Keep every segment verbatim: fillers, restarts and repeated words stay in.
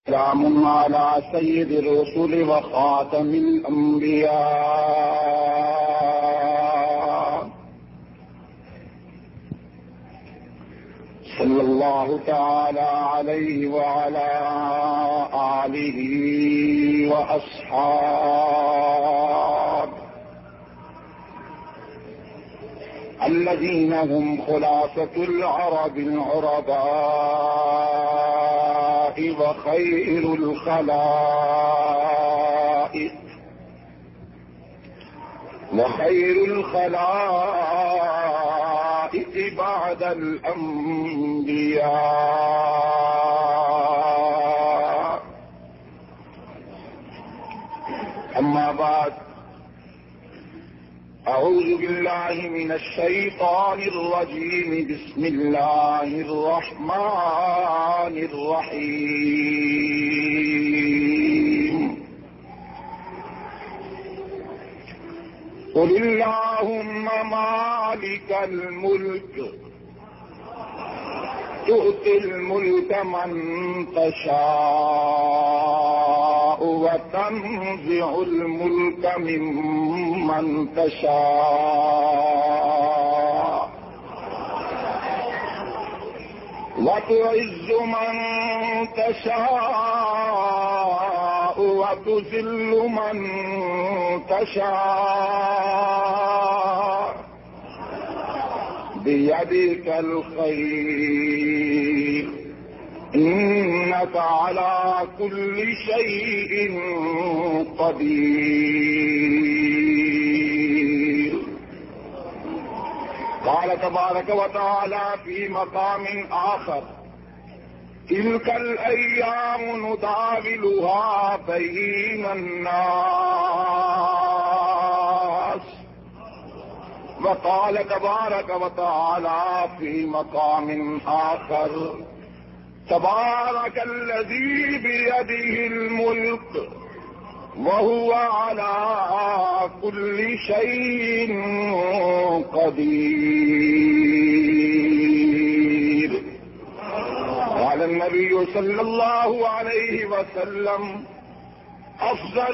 سلام على سيد الرسل وخاتم الأنبياء صلى الله تعالى عليه وعلى آله وأصحابه الذين هم خلاصة العرب العرباء وخير الخلائق وخير الخلائق بعد الأنبياء. أما بعد، أعوذ بالله من الشيطان الرجيم. بسم الله الرحمن الرحيم. قل اللهم مالك الملك تؤتي الملك من تشاء وتنزع الملك ممن تشاء وتعز من تشاء وتذل من تشاء بيدك الخير إنك على كل شيء قدير. قال تبارك وتعالى في مقام آخر: تلك الأيام نداولها بين الناس. وقال تبارك وتعالى في مقام آخر: تبارك الذي بيده الملك وهو على كل شيء قدير. قال النبي صلى الله عليه وسلم: أفضل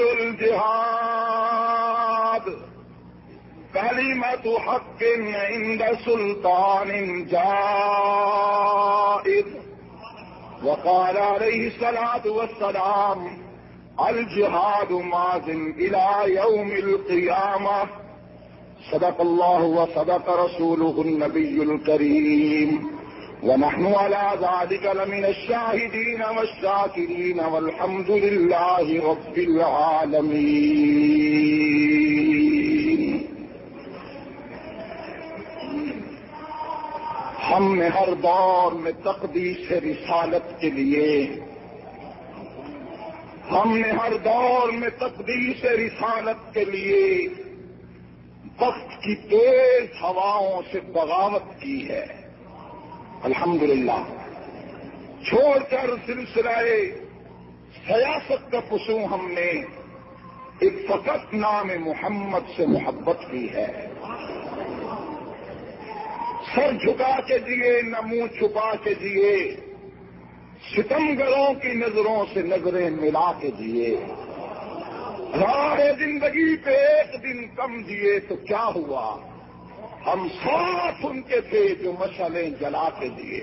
الجهاد كلمة حق عند سلطان جائر. وقال عليه الصلاة والسلام: الجهاد ماض إلى يوم القيامة. صدق الله وصدق رسوله النبي الكريم، ونحن على ذلك لمن الشاهدين والشاكرين، والحمد لله رب العالمين. ہم نے ہر دور میں تقدیس رسالت کے لیے ہم نے ہر دور میں تقدیس رسالت کے لیے وقت کی تیز ہواؤں سے بغاوت کی ہے. الحمدللہ چھوڑ کر سلسلہ سیاست کا فسوں ہم نے ایک فقط نام محمد سے محبت کی ہے. سر جھکا کے جیے نہ منہ چھپا کے جیے، ستمگروں کی نظروں سے نظریں ملا کے جیے. راہ زندگی پہ ایک دن کم جیے تو کیا ہوا، ہم ساتھ ان کے تھے جو مشعلیں جلا کے دیے.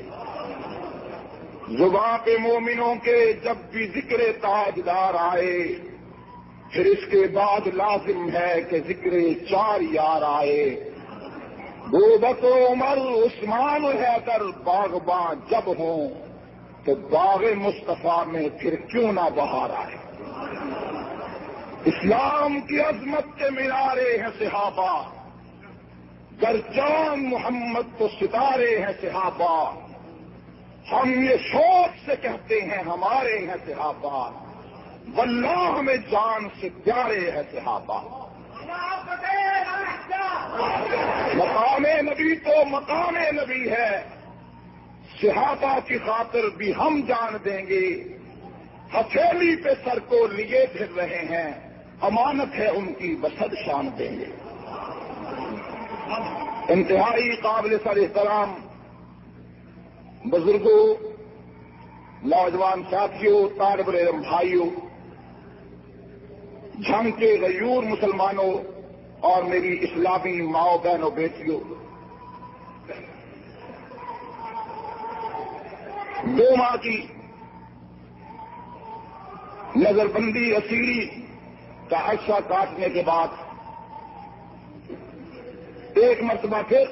زباں پہ مومنوں کے جب بھی ذکر تاجدار آئے، پھر اس کے بعد لازم ہے کہ ذکر چار یار آئے. ابو بکر عمر عثمان حیدر باغباں جب ہوں تو باغ مصطفیٰ میں پھر کیوں نہ بہار آئے. اسلام کی عظمت کے مینارے ہیں صحابہ، گر جان محمد تو ستارے ہیں صحابہ. ہم یہ شوق سے کہتے ہیں ہمارے ہیں صحابہ، واللہ ہمیں جان سے پیارے ہیں صحابہ. مقام نبی تو مقام نبی ہے، صحابہ کی خاطر بھی ہم جان دیں گے. ہتھیلی پہ سر کو لیے پھر رہے ہیں، امانت ہے ان کی بسد شان دیں گے. انتہائی قابل سر احترام بزرگوں، نوجوان ساتھیوں، طالب علم بھائیوں، جھنگ کے غیور مسلمانوں اور میری اسلامی ماؤں بہنوں بیٹیوں، دو ماہ کی نظر بندی اسیری کا عرصہ کاٹنے کے بعد ایک مرتبہ پھر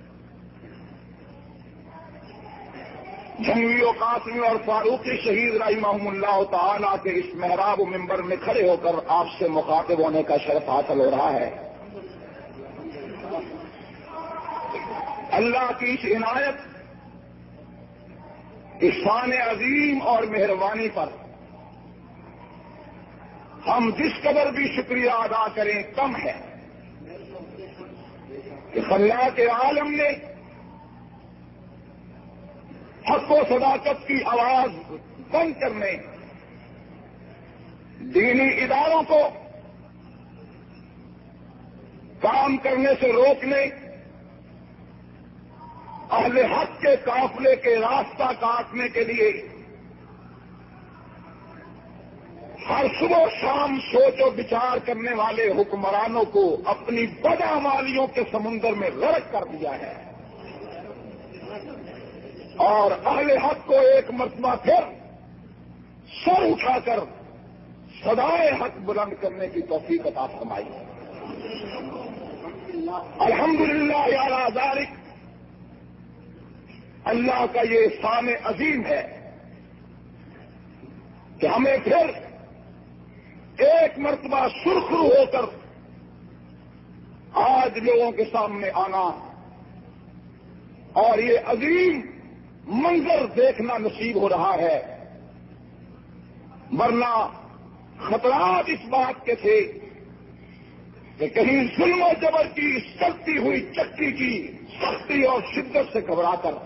جھنگوی و قاسمی اور فاروقی شہید رحمہم اللہ تعالی کے اس محراب و منبر میں کھڑے ہو کر آپ سے مخاطب ہونے کا شرف حاصل ہو رہا ہے۔ اللہ کی اس عنایت، احسان عظیم اور مہربانی پر ہم جس قدر بھی شکریہ ادا کریں کم ہے کہ اللہ کے عالم نے حق و صداقت کی آواز بند کرنے، دینی اداروں کو کام کرنے سے روکنے، اہل حق کے قافلے کے راستہ کاٹنے کے لیے ہر صبح و شام سوچ و بچار کرنے والے حکمرانوں کو اپنی بدعمالیوں کے سمندر میں غرق کر دیا ہے، اور اہل حق کو ایک مرتبہ پھر سر اٹھا کر صدائے حق بلند کرنے کی توفیق عطا فرمائی ہے۔ الحمدللہ علی ذالک، اللہ کا یہ احسان عظیم ہے کہ ہمیں پھر ایک مرتبہ سرخرو ہو کر آج لوگوں کے سامنے آنا اور یہ عظیم منظر دیکھنا نصیب ہو رہا ہے، ورنہ خطرات اس بات کے تھے کہ کہیں ظلم و جبر کی چلتی ہوئی چکی کی سختی اور شدت سے گھبرا کر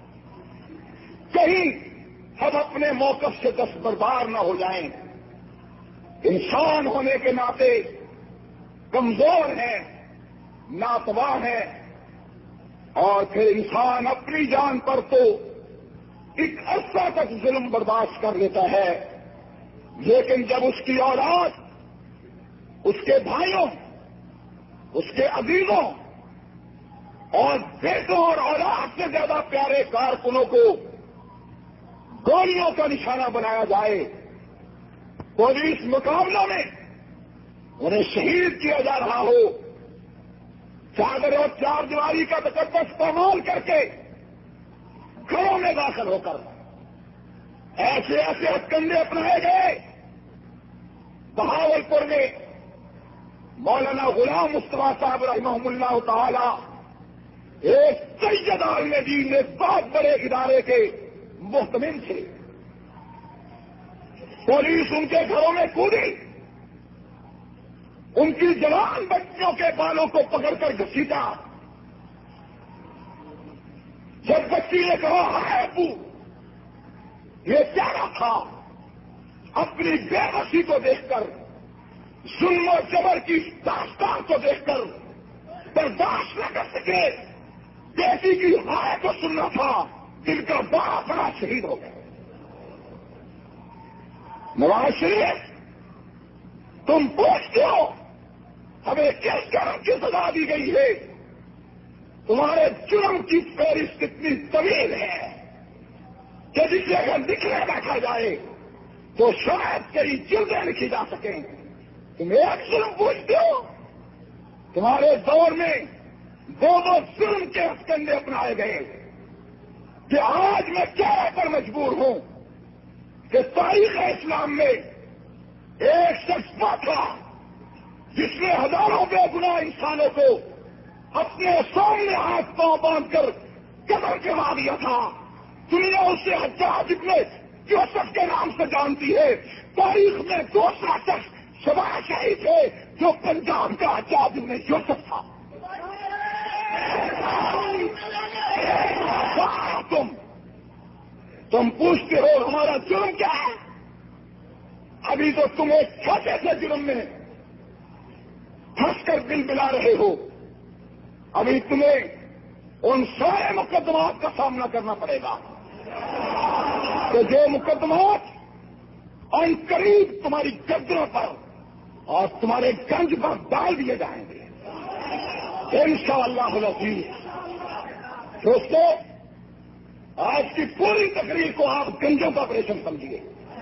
کہیں ہم اپنے موقف سے دستبردار نہ ہو جائیں۔ انسان ہونے کے ناطے کمزور ہیں، ناتواں ہیں، اور پھر انسان اپنی جان پر تو ایک عرصہ تک ظلم برداشت کر لیتا ہے، لیکن جب اس کی اولاد، اس کے بھائیوں، اس کے عزیزوں اور بیٹوں اور اولاد سے زیادہ پیارے کارکنوں کو گولیوں کا نشانہ بنایا جائے، پولیس مقابلوں میں انہیں شہید کیا جا رہا ہو، چادر اور چار دیواری کا تقدس پامال کر کے گھروں میں داخل ہو کر ایسے ایسے ہتھکنڈے اپنائے گئے۔ بہاولپور میں مولانا غلام مصطفیٰ صاحب رحمہم اللہ تعالی ایک سید عالم دین میں بہت بڑے ادارے کے محتمم تھے، پولیس ان کے گھروں میں کودی، ان کی جوان بچیوں کے بالوں کو پکڑ کر گھسیٹا۔ جب بچی نے کہا ہائے ابو یہ کیا تھا، اپنی بے بسی کو دیکھ کر، ظلم و جبر کی داستان کو دیکھ کر برداشت نہ کر سکے، بیٹی کی ہائے کو سننا تھا، دل کا بڑا بڑا شہید ہو گیا۔ نواز شریف، تم پوچھتے ہو ہمیں کس جرم کی سزا دی گئی ہے؟ تمہارے جرم کی فہرست اتنی طویل ہے کہ جسے اگر لکھنے بیٹھا جائے تو شاید کئی جلدیں لکھی جا سکیں۔ تم ایک ظلم پوچھتے ہو، تمہارے دور میں دو دو ظلم کے ہتھکنڈے اپنائے گئے، کہ آج میں کہنے پر مجبور ہوں کہ تاریخ اسلام میں ایک شخص تھا جس نے ہزاروں بے گناہ انسانوں کو اپنے سامنے ہاتھ پاؤں باندھ کر قتل کروا دیا تھا۔ دنیا اسے حجاج ابن یوسف کے نام سے جانتی ہے۔ تاریخ میں دوسرا شخص شبہ شاہی تھے جو پنجاب کا حجاج ابن یوسف تھا۔ تم تم پوچھتے ہو ہمارا جرم کیا ہے؟ ابھی تو تم ایک چھوٹے سے جرم میں پھنس کر دل بلا رہے ہو، ابھی تمہیں ان سارے مقدمات کا سامنا کرنا پڑے گا۔ کہ جو مقدمات ان قریب تمہاری گردنوں پر اور تمہارے گنج پر ڈال دیے جائیں گے انشاءاللہ العزیز۔ دوستو، آج کی پوری تقریر کو آپ گنجوں کا آپریشن سمجھیے۔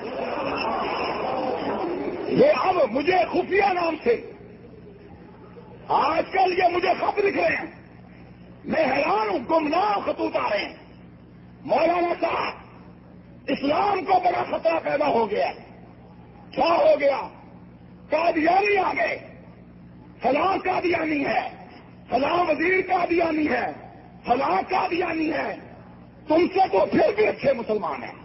یہ اب مجھے خفیہ نام سے آج کل یہ مجھے خط لکھ رہے ہیں، میں حیران ہوں، گمنام خطوط آ رہے ہیں۔ مولانا صاحب، اسلام کو بڑا خطرہ پیدا ہو گیا، کیا ہو گیا؟ قادیانی آ گئے، فلاں قادیانی ہے، فلاں وزیر قادیانی ہے، فلاں قادیانی ہے، تم سے تو پھر بھی اچھے مسلمان ہیں۔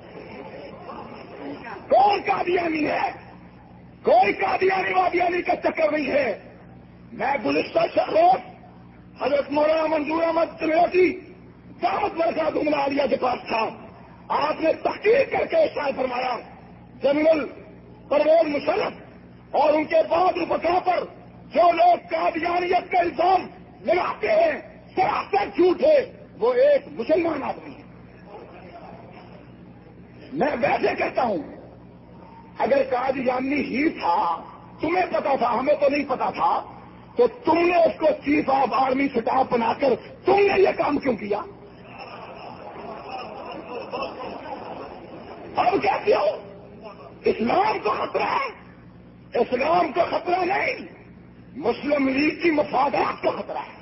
کون قادیانی ہے؟ کوئی قادیانی وادیانی کا چکر نہیں ہے۔ میں گزشتہ روز حضرت مولانا منظور احمد تلوٹی دعوت برکات عملہ عالیہ کے پاس تھا، آپ نے تحقیق کر کے ارشاد فرمایا جنرل پرویز مشرف اور ان کے بعد رفقا پر جو لوگ قادیانیت کا الزام لگاتے ہیں سراسر جھوٹ ہے، وہ ایک مسلمان آدمی ہے۔ میں ویسے کہتا ہوں، اگر قادیانی ہی تھا، تمہیں پتا تھا، ہمیں تو نہیں پتا تھا، تو تم نے اس کو چیف آف آرمی سٹاف بنا کر تم نے یہ کام کیوں کیا؟ اب کہتے ہو اسلام کو خطرہ ہے؟ اسلام کو خطرہ نہیں، مسلم لیگ کی مفادات کو خطرہ ہے۔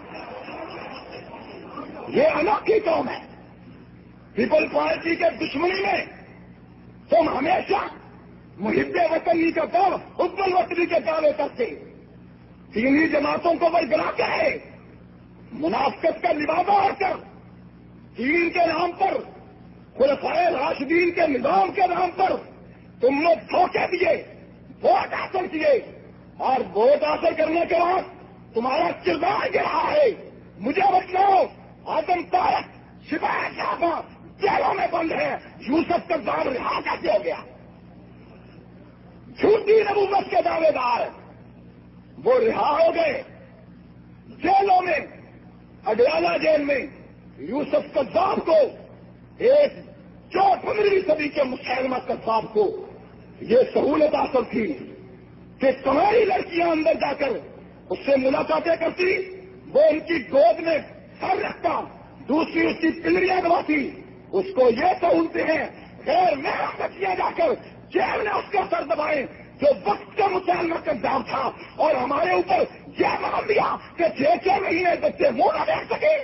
یہ انوکھی قوم ہے، پیپل پارٹی کے دشمنی میں تم ہمیشہ محب وطنی کا دعوی، حب الوطنی کے دعوے کرتے، دینی جماعتوں کو برگلا ہے، منافقت کا لبادہ ہو کر دین کے نام پر، خلفائے راشدین کے نظام کے نام پر تم نے دھوکے دیے، ووٹ حاصل کیے، اور ووٹ حاصل کرنے کے بعد تمہارا کردار یہ رہا ہے۔ مجھے بتلاؤ، آدم طارق، سپاہی صاحبہ جیلوں میں بند ہے، یوسف کا دار رہا کیسے ہو گیا؟ جھوٹی نبوت کے دعوے دار وہ رہا ہو گئے جیلوں میں، اڈیالہ جیل میں یوسف قذاب کو، ایک جو پندرہویں صدی کے مسلمہ قذاب کو یہ سہولت حاصل تھی کہ تمہاری لڑکیاں اندر جا کر اس سے ملاقاتیں کرتی، وہ ان کی گود میں سر رکھتا، دوسری اس کی پنڈلیاں دباتی، اس کو یہ سہولتیں ہیں غیر محرم بچیاں جا کر جیل میں اس کا سر دبائے، جو وقت کا مسلمہ قذاب تھا، اور ہمارے اوپر یہ مان دیا کہ چھ چھ مہینے بچے منہ نہ دیکھ سکے۔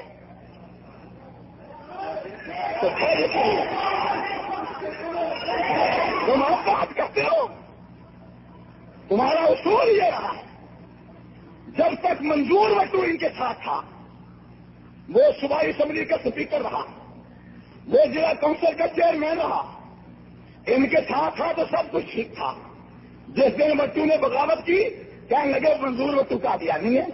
تو تم آپ بات کرتے ہو، تمہارا اصول یہ رہا ہے، جب تک منظور وٹو ان کے ساتھ تھا، وہ صوبائی اسمبلی کا اسپیکر رہا، وہ ضلع کونسل کا چیئرمین رہا، ان کے ساتھ تھا تو سب کچھ ٹھیک تھا۔ جس دن وٹو نے بغاوت کی، کہنے لگے منظور وٹو کا دیا نہیں ہے۔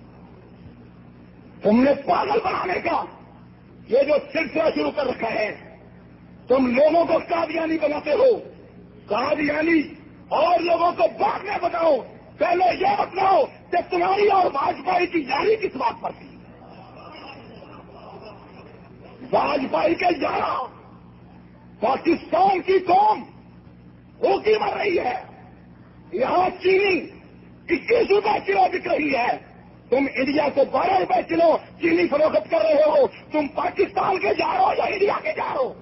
تم نے پاگل بنانے کا یہ جو سلسلہ شروع کر رکھا ہے، تم لوگوں کو قادیانی بناتے ہو، قادیانی اور لوگوں کو بعد میں بتاؤ، پہلے یہ بتلاؤ کہ تمہاری اور واجپئی کی یاری کس بات پر تھی؟ واجپئی کے یارہ پاکستان کی قوم بھوکی مر رہی ہے، یہاں چینی اکیس روپے کلو بک رہی ہے، تم انڈیا کو بارہ روپے کلو چینی فروخت کر رہے ہو، تم پاکستان کے جا رہے ہو یا انڈیا کے جا رہے ہو؟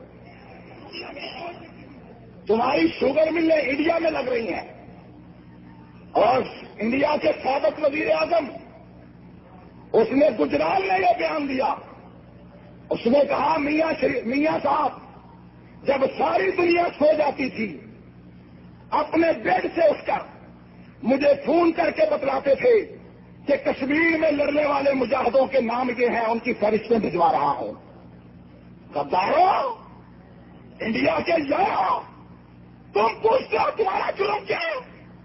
تمہاری شوگر ملیں انڈیا میں لگ رہی ہیں، اور انڈیا کے سابق وزیر اعظم اس نے گجرات میں یہ بیان دیا، اس نے کہا میاں میاں صاحب جب ساری دنیا سو جاتی تھی، اپنے بیڈ سے اٹھ کر مجھے فون کر کے بتلاتے تھے کہ کشمیر میں لڑنے والے مجاہدوں کے نام یہ ہیں، ان کی فہرستیں بھجوا رہا ہوں۔ غدارو، انڈیا کے یارو، تم پوچھتے ہو تمہارا جرم کیا ہے؟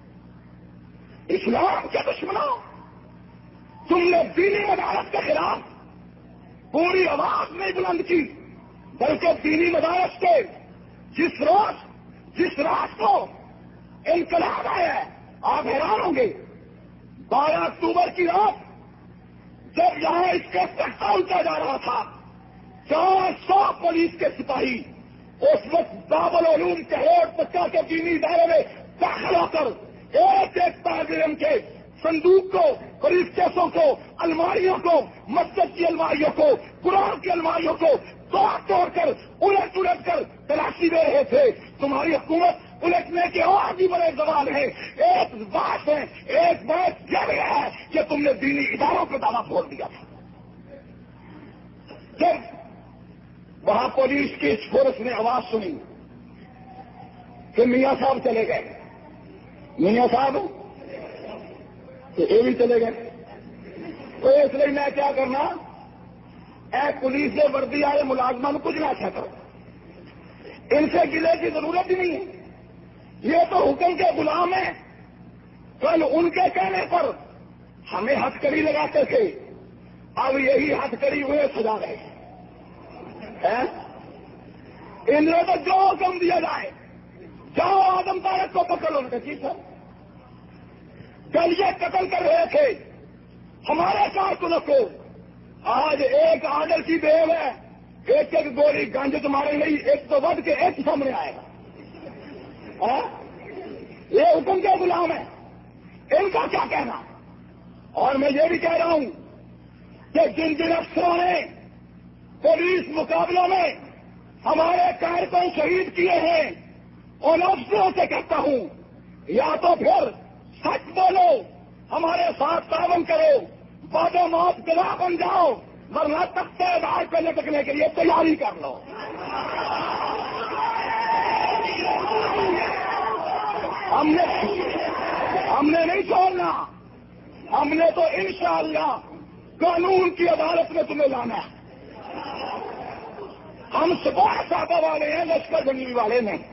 اسلام کے دشمنوں، تم نے دینی مدارس کے خلاف پوری آواز نہیں بلند کی، بلکہ دینی مدارس کے جس روز جس رات کو انقلاب آیا ہے، آپ حیران ہوں گے، بارہ اکتوبر کی رات جب یہاں اس کا تختہ الٹا جا رہا تھا، چار سو پولیس کے سپاہی اس وقت باب العلوم کہوڑ تکا کے دینی ادارے میں داخل ہو کر ایک ایک طالب علم کے صندوق کو، بریف کیسوں کو، الماریوں کو، مسجد کی الماریوں کو، قرآن کی الماریوں کو توڑ توڑ کر الٹ الٹ کر تلاشی دے رہے تھے. تمہاری حکومت الٹنے کے اور بھی بڑے زوال ہیں. ایک بات ہے، ایک بات یہ ہے کہ تم نے دینی اداروں پہ دعویٰ کھول دیا تھا. جب وہاں پولیس کی اس فورس نے آواز سنی کہ میاں صاحب چلے گئے، میاں صاحب تو یہ بھی چلے گئے، تو اس لیے میں کیا کرنا، اے پولیس سے وردی والے ملازمان کچھ نہ اچھا کرو، ان سے گلے کی ضرورت ہی نہیں ہے. یہ تو حکم کے غلام ہیں. کل ان کے کہنے پر ہمیں ہتھکڑی لگاتے تھے، اب یہی ہتھکڑی ہوئے سجا رہے ہیں. ان نے تو جو حکم دیا جائے، جاؤ آدم طارق کو پکڑ لو. ٹھیک ہے، کل یہ قتل کر رہے تھے ہمارے کارکنوں کو، آج ایک آرڈر کی دیو ہے، ایک ایک گولی گانجے تمہارے نہیں، ایک تو ود کے ایک سامنے آئے گا. یہ حکم کے غلام ہے، ان کا کیا کہنا. اور میں یہ بھی کہہ رہا ہوں کہ جن جن افسروں نے پولیس مقابلوں میں ہمارے کارکن شہید کیے ہیں، ان افسروں سے کہتا ہوں یا تو پھر سچ بولو، ہمارے ساتھ تعاون کرو، باد و موت گواہ بن جاؤ، ورنہ تختے دار پہ لٹکنے کے لیے تیاری کر لو. ہم نے ہم نے نہیں چھوڑنا، ہم نے تو انشاءاللہ قانون کی عدالت میں تمہیں لانا ہے. ہم سپاہ صاحبہ والے ہیں، لشکر گنجی والے نہیں.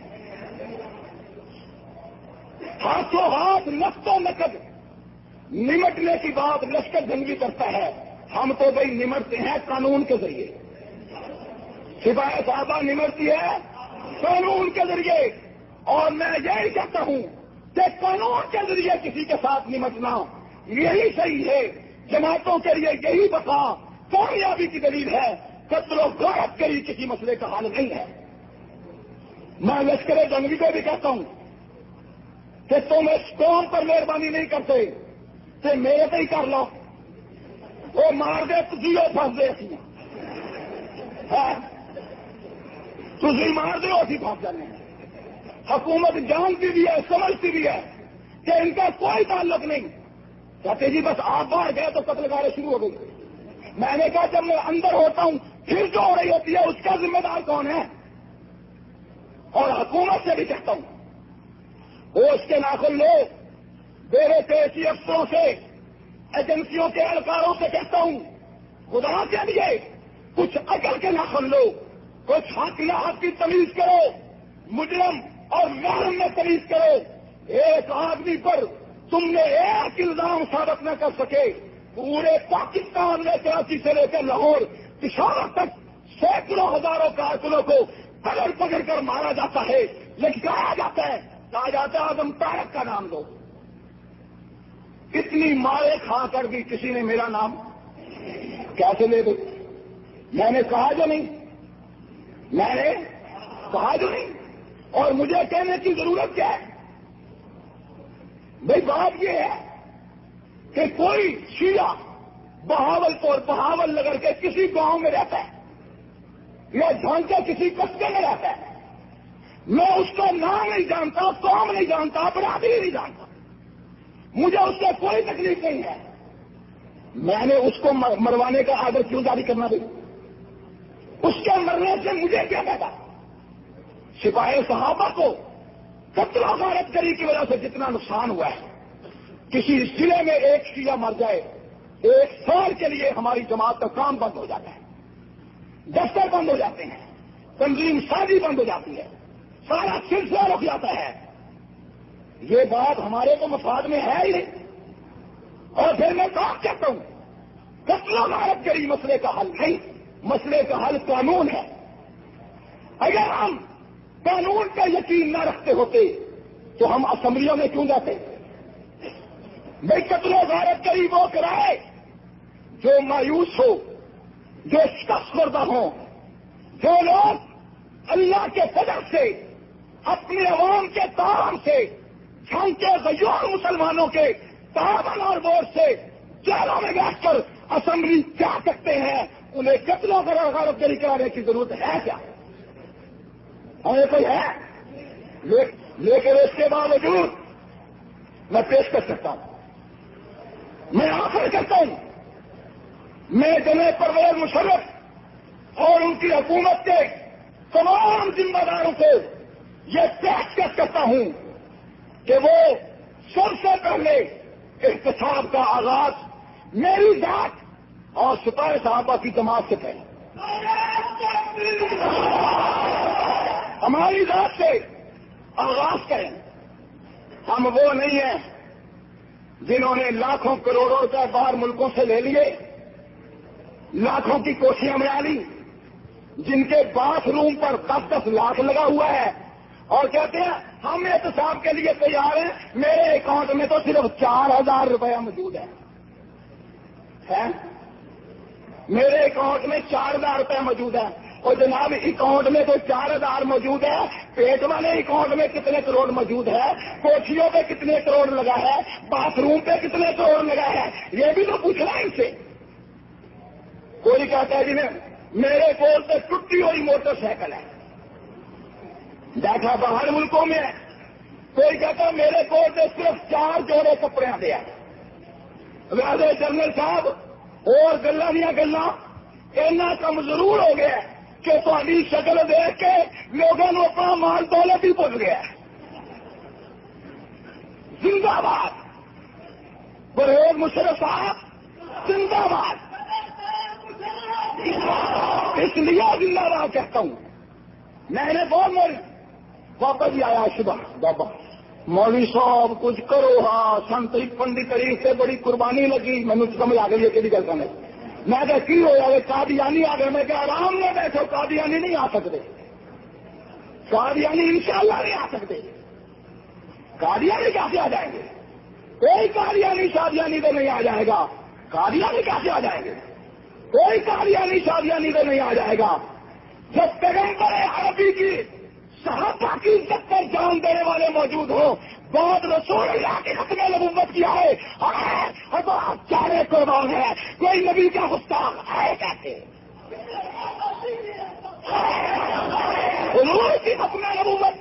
ہاتھوں ہاتھ نقطوں نقد نمٹنے کی بات لشکر جنگی کرتا ہے، ہم تو بھائی نمٹتے ہیں قانون کے ذریعے. سپاہ صاحبہ نمٹتی ہے قانون کے ذریعے، اور میں یہی کہتا ہوں کہ قانون کے ذریعے کسی کے ساتھ نمٹنا یہی صحیح ہے. جماعتوں کے لیے یہی بقا کامیابی کی دلیل ہے. قتل و غارت کری کسی مسئلے کا حل نہیں ہے. میں لشکر جنگی کو بھی کہتا ہوں کہ تم اس قوم پر مہربانی نہیں کرتے تو میرے پہ ہی کر لو، وہ مار دے تھی پھنس دے سی تھی مار دے اسی پھنس جانے. حکومت جانتی بھی ہے، سمجھتی بھی ہے کہ ان کا کوئی تعلق نہیں. کہتے جی بس آپ باہر گئے تو قتل کاری شروع ہو گئی. میں نے کہا جب میں اندر ہوتا ہوں پھر جو ہو رہی ہوتی ہے اس کا ذمہ دار کون ہے. اور حکومت سے بھی کہتا ہوں وہ اس کے ناخن لو، میرے پیشی افسروں سے، ایجنسیوں کے اہلکاروں سے کہتا ہوں خدا کے لیے کچھ عقل کے ناخن لو، کچھ حق نہ حق کی تمیز کرو، مجرم اور محرم میں تمیز کرو. ایک آدمی پر تم نے ایک الزام ثابت نہ کر سکے، پورے پاکستان میں کراچی سے لے کر لاہور پشاور تک سینکڑوں ہزاروں کارکنوں کو پکڑ پکڑ کر مارا جاتا ہے، لٹکایا جاتا ہے، کہا جاتا ہے آدم طارق کا نام دو. اتنی مارے کھا کر بھی کسی نے میرا نام کیسے لے دے؟ میں نے کہا جو نہیں، میں نے کہا جو نہیں، اور مجھے کہنے کی ضرورت کیا ہے؟ بھائی بات یہ ہے کہ کوئی شیعہ بہاول پور بہاول نگر کے کسی گاؤں میں رہتا ہے یا جھانکے کسی قصبے میں رہتا ہے، میں اس کا نام نہیں جانتا، قوم نہیں جانتا، برادری نہیں جانتا، مجھے اس سے کوئی تکلیف نہیں ہے. میں نے اس کو مروانے کا آرڈر کیوں جاری کرنا دے؟ اس کے مرنے سے مجھے کیا پتا؟ سپاہی صحابہ کو قتل و غارت گری کی وجہ سے جتنا نقصان ہوا ہے، کسی ضلع میں ایک شیعہ مر جائے ایک سال کے لیے ہماری جماعت کا کام بند ہو جاتا ہے، دفتر بند ہو جاتے ہیں، تنظیم سازی بند ہو جاتی ہے، سارا سلسلہ رک جاتا ہے. یہ بات ہمارے تو مفاد میں ہے ہی نہیں. اور پھر میں کہا کہتا ہوں قتل و غارت گری مسئلے کا حل نہیں، مسئلے کا حل قانون ہے. اگر ہم قانون کا یقین نہ رکھتے ہوتے تو ہم اسمبلیوں میں کیوں جاتے؟ میں قتل و غارت گری وہ کرائے جو مایوس ہو، جو شکست کردہ ہوں، جو لوگ اللہ کے فضل سے اپنے عوام کے تعاون سے جھنکے غیور مسلمانوں کے تعاون اور ووٹ سے جیلوں میں بیٹھ کر اسمبلی جا سکتے ہیں، انہیں قتلوں کا غارت جاری کرانے کی ضرورت ہے کیا؟ ہمیں کوئی ہے؟ لیکن اس کے باوجود میں پیش کر سکتا ہوں، میں آخر کرتا ہوں، میں جناب پرویز مشرف اور ان کی حکومت کے تمام ذمہ داروں کو یہ پیشکش کرتا ہوں کہ وہ سب سے پہلے احتساب کا آغاز میری ذات اور سپاہ صحابہ کی جماعت سے پہلے ہماری ذات سے آغاز کریں۔ ہم وہ نہیں ہیں جنہوں نے لاکھوں کروڑوں روپے باہر ملکوں سے لے لیے، لاکھوں کی کوشیاں بنا لی، جن کے باتھ روم پر دس دس لاکھ لگا ہوا ہے اور کہتے ہیں ہم احتساب کے لیے تیار ہیں، میرے اکاؤنٹ میں تو صرف چار ہزار روپیہ موجود ہے، میرے اکاؤنٹ میں چار ہزار روپے موجود ہے، اور جناب اکاؤنٹ میں تو چار ہزار موجود ہے، پیٹ والے اکاؤنٹ میں کتنے کروڑ موجود ہے، کوٹھیوں پہ کتنے کروڑ لگا ہے، باتھ روم پہ کتنے کروڑ لگا ہے، یہ بھی تو پوچھنا ہے ان سے۔ کوئی کہتا ہے جی میں میرے کول تو ٹوٹی ہوئی موٹر سائیکل ہے، بیٹھا باہر ملکوں میں ہے، کوئی کہتا ہے میرے کول تو صرف چار جوڑے کپڑے دے۔ ویسے جنرل صاحب اور گلا دیا گلا اینا کم ضرور ہو گیا کہ تاری شکل دیکھ کے لوگوں نے اپنا مال دولت ہی بھول گیا۔ زندہ باد پرویز مشرف صاحب، زندہ باد۔ اس لیے زندہ باد کہتا ہوں۔ میں نے بہت مول واپس ہی آیا صبح، بابا مولوی صاحب کچھ کرو، ہاں سنتری پنڈت تاریخ سے بڑی قربانی لگی، میں سمجھ آ گئی ہے کہ گل کرنے۔ میں کہ کی ہو جائے قادیانی آ گئے، میں کہ آرام میں بیٹھو، قادیانی نہیں آ سکتے، قادیانی انشاءاللہ نہیں آ سکتے، قادیانی کیسے آ جائیں گے؟ کوئی قادیانی شادیانی تو نہیں آ جائے گا، قادیانی کیسے آ جائیں گے؟ کوئی قادیانی شادیانی تو نہیں آ جائے گا۔ جب پیغمبر عربی کی صحابہ کی عزت پر جان دینے والے موجود ہوں، بہت رسول اللہ کے ختم نبوت کیا ہے، چارے قربان ہے، کوئی نبی کا گستاخ ہے کیسے؟ حضور کی ختم نبوت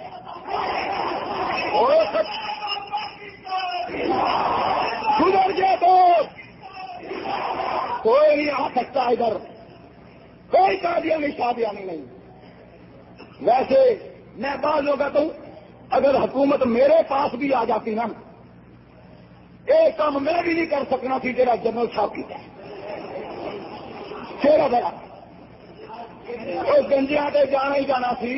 گزر گئے تو کوئی نہیں آ سکتا ادھر، کوئی قادیانی شادیانی نہیں۔ ویسے میں بعض لوگ کہتا ہوں اگر حکومت میرے پاس بھی آ جاتی نا، ایک کام میں بھی نہیں کر سکنا تھی تیرا جنرل صاحب کی تیرا بڑا گنجیا پہ جانا ہی جانا سی۔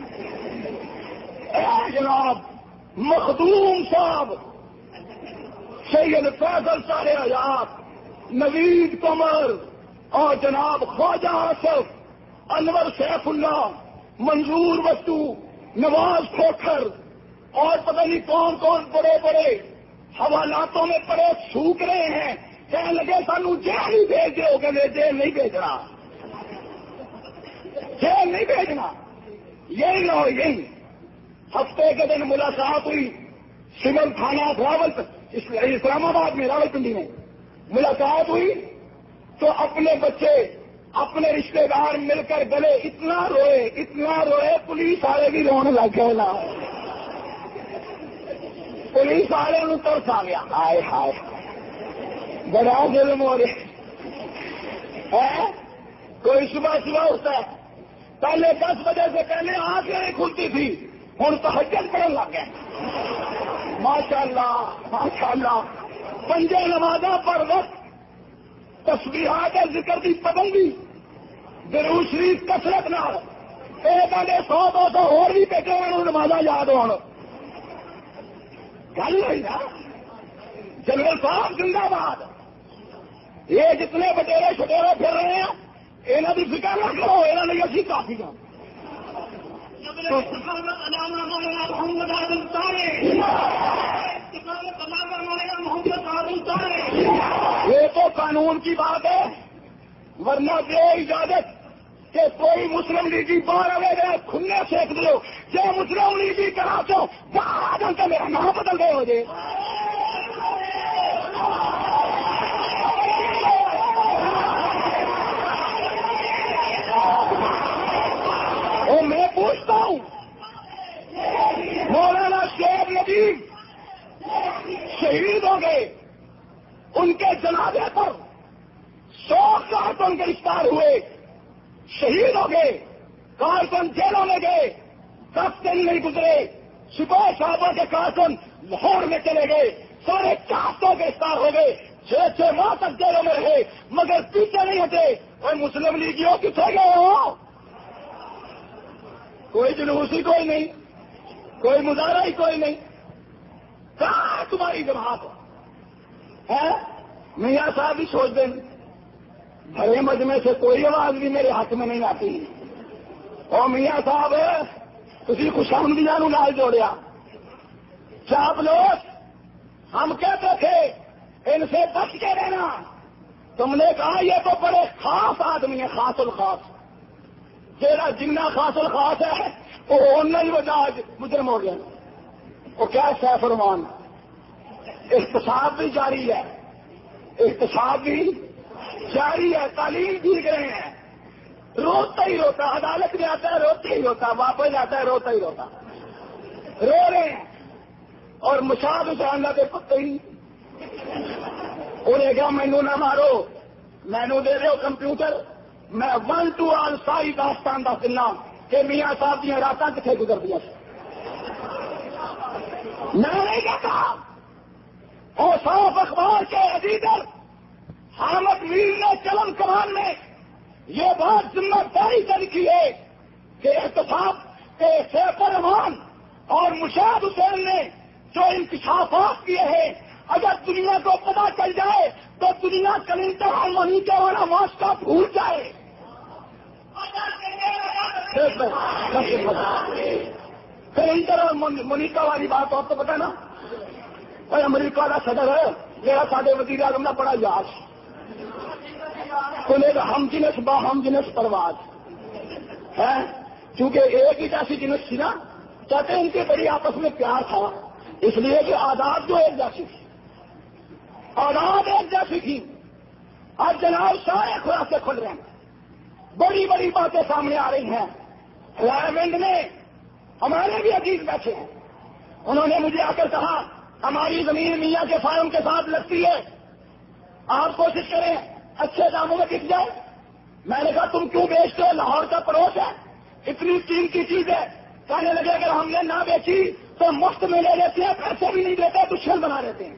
جناب مخدوم صاحب، سید فیصل سارے حیات، نوید قمر اور جناب خواجہ آصف، انور سیف اللہ، منظور وسطو، نواز کھوکھر اور پتہ نہیں کون کون بڑے بڑے حوالاتوں میں پڑے سوکھ رہے ہیں، کہنے لگے سانو جیل ہی بھیج دو، کہ جیل نہیں بھیجنا، جیل نہیں بھیجنا، یہی لو یہی۔ ہفتے کے دن ملاقات ہوئی سول تھانہ راول اسلام آباد میں، راول پنڈی میں ملاقات ہوئی تو اپنے بچے اپنے رشتہ دار مل کر گلے اتنا روئے اتنا روئے پولیس والے بھی رونے لگ گئے نا، پولیس والے ان ترس آ گیا، ہائے ہائے بڑا ظلم ہو رہے ہے۔ کوئی صبح صبح اٹھتا ہے، پہلے دس بجے سے پہلے آنکھیں نہیں کھلتی تھی، ہوں تہجد پڑھنے لگ گئے، ماشاء اللہ ماشاء اللہ، پنجے نمازاں پڑھ وقت تسبیحات ذکر کی پابندی، درود شریف کثرت نال، ایک آدھے سو دو سو اور بھی بیٹھے انہوں نمازاں یاد ہون، گل ہوئی نا۔ جنرل صاحب زندہ باد، یہ جتنے بٹیرے چھٹیرے پھر رہے ہیں یہاں کی فکر نہ کرو، یہاں لیے اسی کافی ہوں۔ یہ تو قانون کی بات ہے، ورنہ بے اجازت کہ کوئی مسلم لیگی بارہ بجے کھلنے سیک دو جو مسلم لیگی کرا چو بارہ گھنٹے میرا نام بدل گئے ہو جائے اور میں پوچھتا ہوں مولانا شیر ندیم شہید ہو گئے ان کے جنازے پر سو کارکن گرفتار ہوئے شہید ہو گئے کارکن جیلوں میں گئے دس دن نہیں گزرے سپاہی صاحبوں کے کارکن لاہور میں چلے گئے سارے چار سو گرفتار ہو گئے چھ چھ ماہ تک جیلوں میں رہے مگر پیچھے نہیں ہٹے اور مسلم لیگیوں کتنے گئے ہو کوئی جلوس ہی کوئی نہیں کوئی مظاہرہ ہی کوئی نہیں کہاں تمہاری جماعت ہے میاں صاحب بھی سوچ دیں بھرے مجمع سے کوئی آواز بھی میرے ہاتھ میں نہیں آتی اور میاں صاحب تھی خوشامدیاں نو لال جوڑیا چاپ لوگ ہم کہتے تھے ان سے بچ کے رہنا تم نے کہا یہ تو بڑے خاص آدمی ہیں خاص الخاص جیڑا جنہ خاص الخاص ہے وہ نہیں وجہ آج مجرم ہو گیا وہ کیا سیف الرحمان احتساب بھی جاری ہے احتساب بھی جاری ہے تعلیم سیکھ رہے ہیں روتا ہی روتا عدالت میں آتا ہے روتا ہی روتا واپس آتا ہے روتا ہی روتا رو رہے ہیں اور مشاہد حسین کے پتے ہی انہیں کہا مینو نہ مارو مینو دے دو کمپیوٹر میں ون ٹو آل ساری داستان دس دینا کہ میاں صاحب دیا رات کتنے گزر دیا میں نہیں کہتا اور صاف اخبار کے ایڈیٹر حامد میر نے چلن کمان میں یہ بات ذمہ داری سے لکھی ہے کہ احتساب کے سیف الرحمان اور مشاہد حسین نے جو انکشافات کیے ہیں اگر دنیا کو پتا چل جائے تو دنیا کلنٹر اور مونیکا والا واسطہ بھول جائے کلنٹر اور مونیکا والی بات آپ کو پتا نا اور امریکہ کا صدر ہے میرا سارے وزیر اعظم کا بڑا یاس ہم جنس با ہم جنس پرواز ہے کیونکہ ایک ہی جیسی جنس تھی نا کہتے ہیں ان کے بڑی آپس میں پیار تھا اس لیے کہ آداب جو ایک جیسی تھی آداب ایک جیسی تھی اور جناب سارے خلاصے کھل رہے ہیں بڑی بڑی باتیں سامنے آ رہی ہیں پارلیمنٹ میں ہمارے بھی عزیز بیٹھے ہیں انہوں نے مجھے آ کر کہا ہماری زمین میاں کے فارم کے ساتھ لگتی ہے آپ کوشش کریں اچھے داموں میں بک جائے میں نے کہا تم کیوں بیچتے ہو لاہور کا پڑوس ہے اتنی قیمتی چیز ہے کہنے لگے اگر ہم نے نہ بیچی تو مفت میں لے لیتے ہیں پیسے بھی نہیں دیتے دشمن بنا لیتے ہیں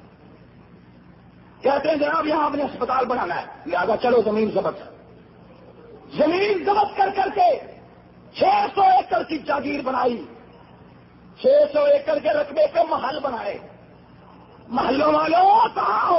کہتے ہیں جناب یہاں اپنے اسپتال بنانا ہے لہٰذا چلو زمین ضبط زمین ضبط کر کر کے چھ سو ایکڑ کی جاگیر بنائی چھ سو ایکڑ کے رقبے پہ محل بنائے محلوں والوں کہاں ہو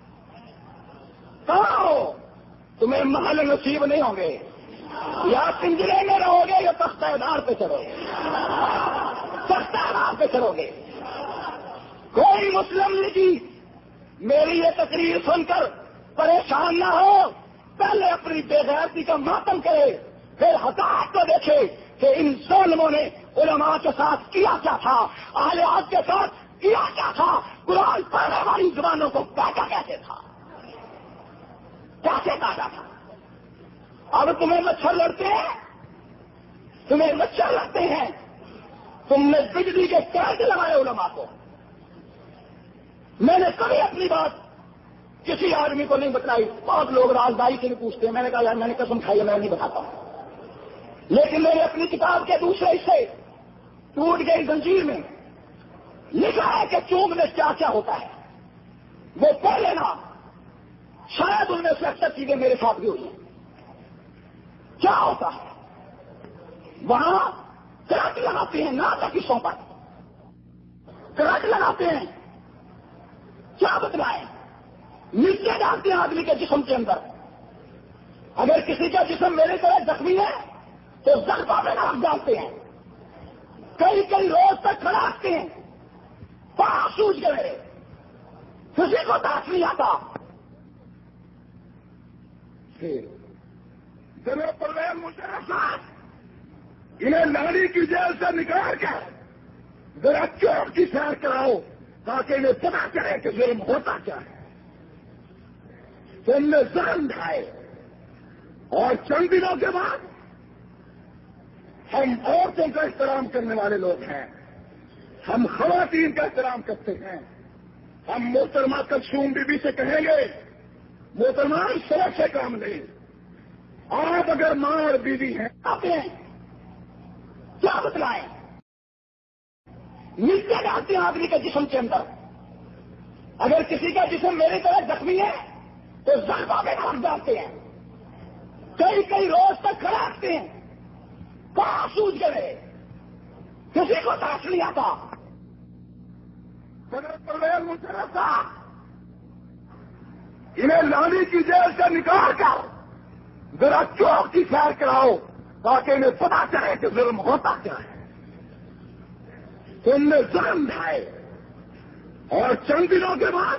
کہاں ہو تمہیں محل نصیب نہیں ہوں گے یا پنجرے میں رہو گے یا تختہ دار پہ چڑھو گے تختہ دار پہ چڑھو گے کوئی مسلم لیگی میری یہ تقریر سن کر پریشان نہ ہو پہلے اپنی بے غیرتی کا ماتم کرے پھر حقائق کو دیکھے کہ ان ظالموں نے علماء کے ساتھ کیا کیا تھا اہل حق کے ساتھ کیا کیا تھا قرآن پڑھنے والی زبانوں کو کاٹا کیسے تھا کیسے کاٹا تھا اب تمہیں مچھر لڑتے ہیں تمہیں مچھر لڑتے ہیں تم نے بجلی کے کرنٹ لگائے علماء کو میں نے کبھی اپنی بات کسی آدمی کو نہیں بتلائی بہت لوگ رازداری سے بھی پوچھتے ہیں میں نے کہا یار میں نے قسم کھائی ہے میں نہیں بتاتا ہوں لیکن میں نے اپنی کتاب کے دوسرے حصے ٹوٹ گئی زنجیر میں لکھا ہے کہ چونگ میں کیا کیا ہوتا ہے وہ پڑھ لینا شاید ان میں سے اکثر چیزیں میرے ساتھ بھی ہوئی ہیں کیا ہوتا ہے وہاں کرنٹ لگاتے ہیں نہ تک حصوں پر کرنٹ لگاتے ہیں کیا بتلائیں نیچے ڈالتے ہیں آدمی کے جسم کے اندر اگر کسی کا جسم میرے طرح زخمی ہے تو زخمہ میں ناک ڈالتے ہیں کئی کئی روز تک کھڑا رکھتے ہیں پاک سوج کے میرے کسی کو داخل نہیں آتا پھر ذرا پرویز مشرف صاحب انہیں لاڑی کی جیل سے نکال کر ذرا چوک کی سیر کراؤ تاکہ انہیں پتا چلے کہ ظلم ہوتا کیا ہے. تم نے ظلم ڈھائے اور چند دنوں کے بعد ہم عورتوں کا احترام کرنے والے لوگ ہیں, ہم خواتین کا احترام کرتے ہیں. ہم محترمہ کلثوم بی بی سے کہیں گے محترمہ سڑک سے کام لیں. آپ اگر ماں اور بیوی ہیں آپ ہیں کیا بتلائیں؟ نیچے ڈالتے ہیں آدمی کے جسم کے اندر. اگر کسی کا جسم میری طرح زخمی ہے تو زخموں میں ہم ڈالتے ہیں. کئی کئی روز تک کھڑا رکھتے ہیں. کہاں سوج گئے کسی کو تاش نہیں آتا. پرویز مشرف صاحب انہیں لاڑی کی جیل سے نکال کر ذرا چوک کی سیر کراؤ تاکہ انہیں پتا چلے کہ ظلم ہوتا کیا ہے. تم نے ظلم ڈھائے اور چند دنوں کے بعد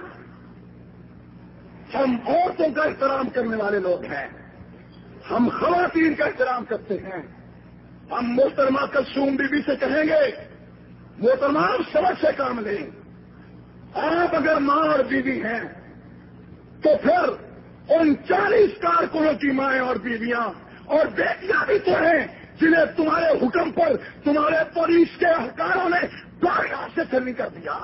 ہم عورتوں کا احترام کرنے والے لوگ ہیں, ہم خواتین کا احترام کرتے ہیں. ہم محترمہ کلثوم بی بی سے کہیں گے محترمہ سڑک سے کام لیں. آپ اگر ماں اور بیوی ہیں تو پھر ان چالیس کارکنوں کی مائیں اور بیویاں اور بیٹیاں بھی تو ہیں جنہیں تمہارے حکم پر تمہارے پولیس کے اہلکاروں نے گاڑیوں سے چلنی کر دیا.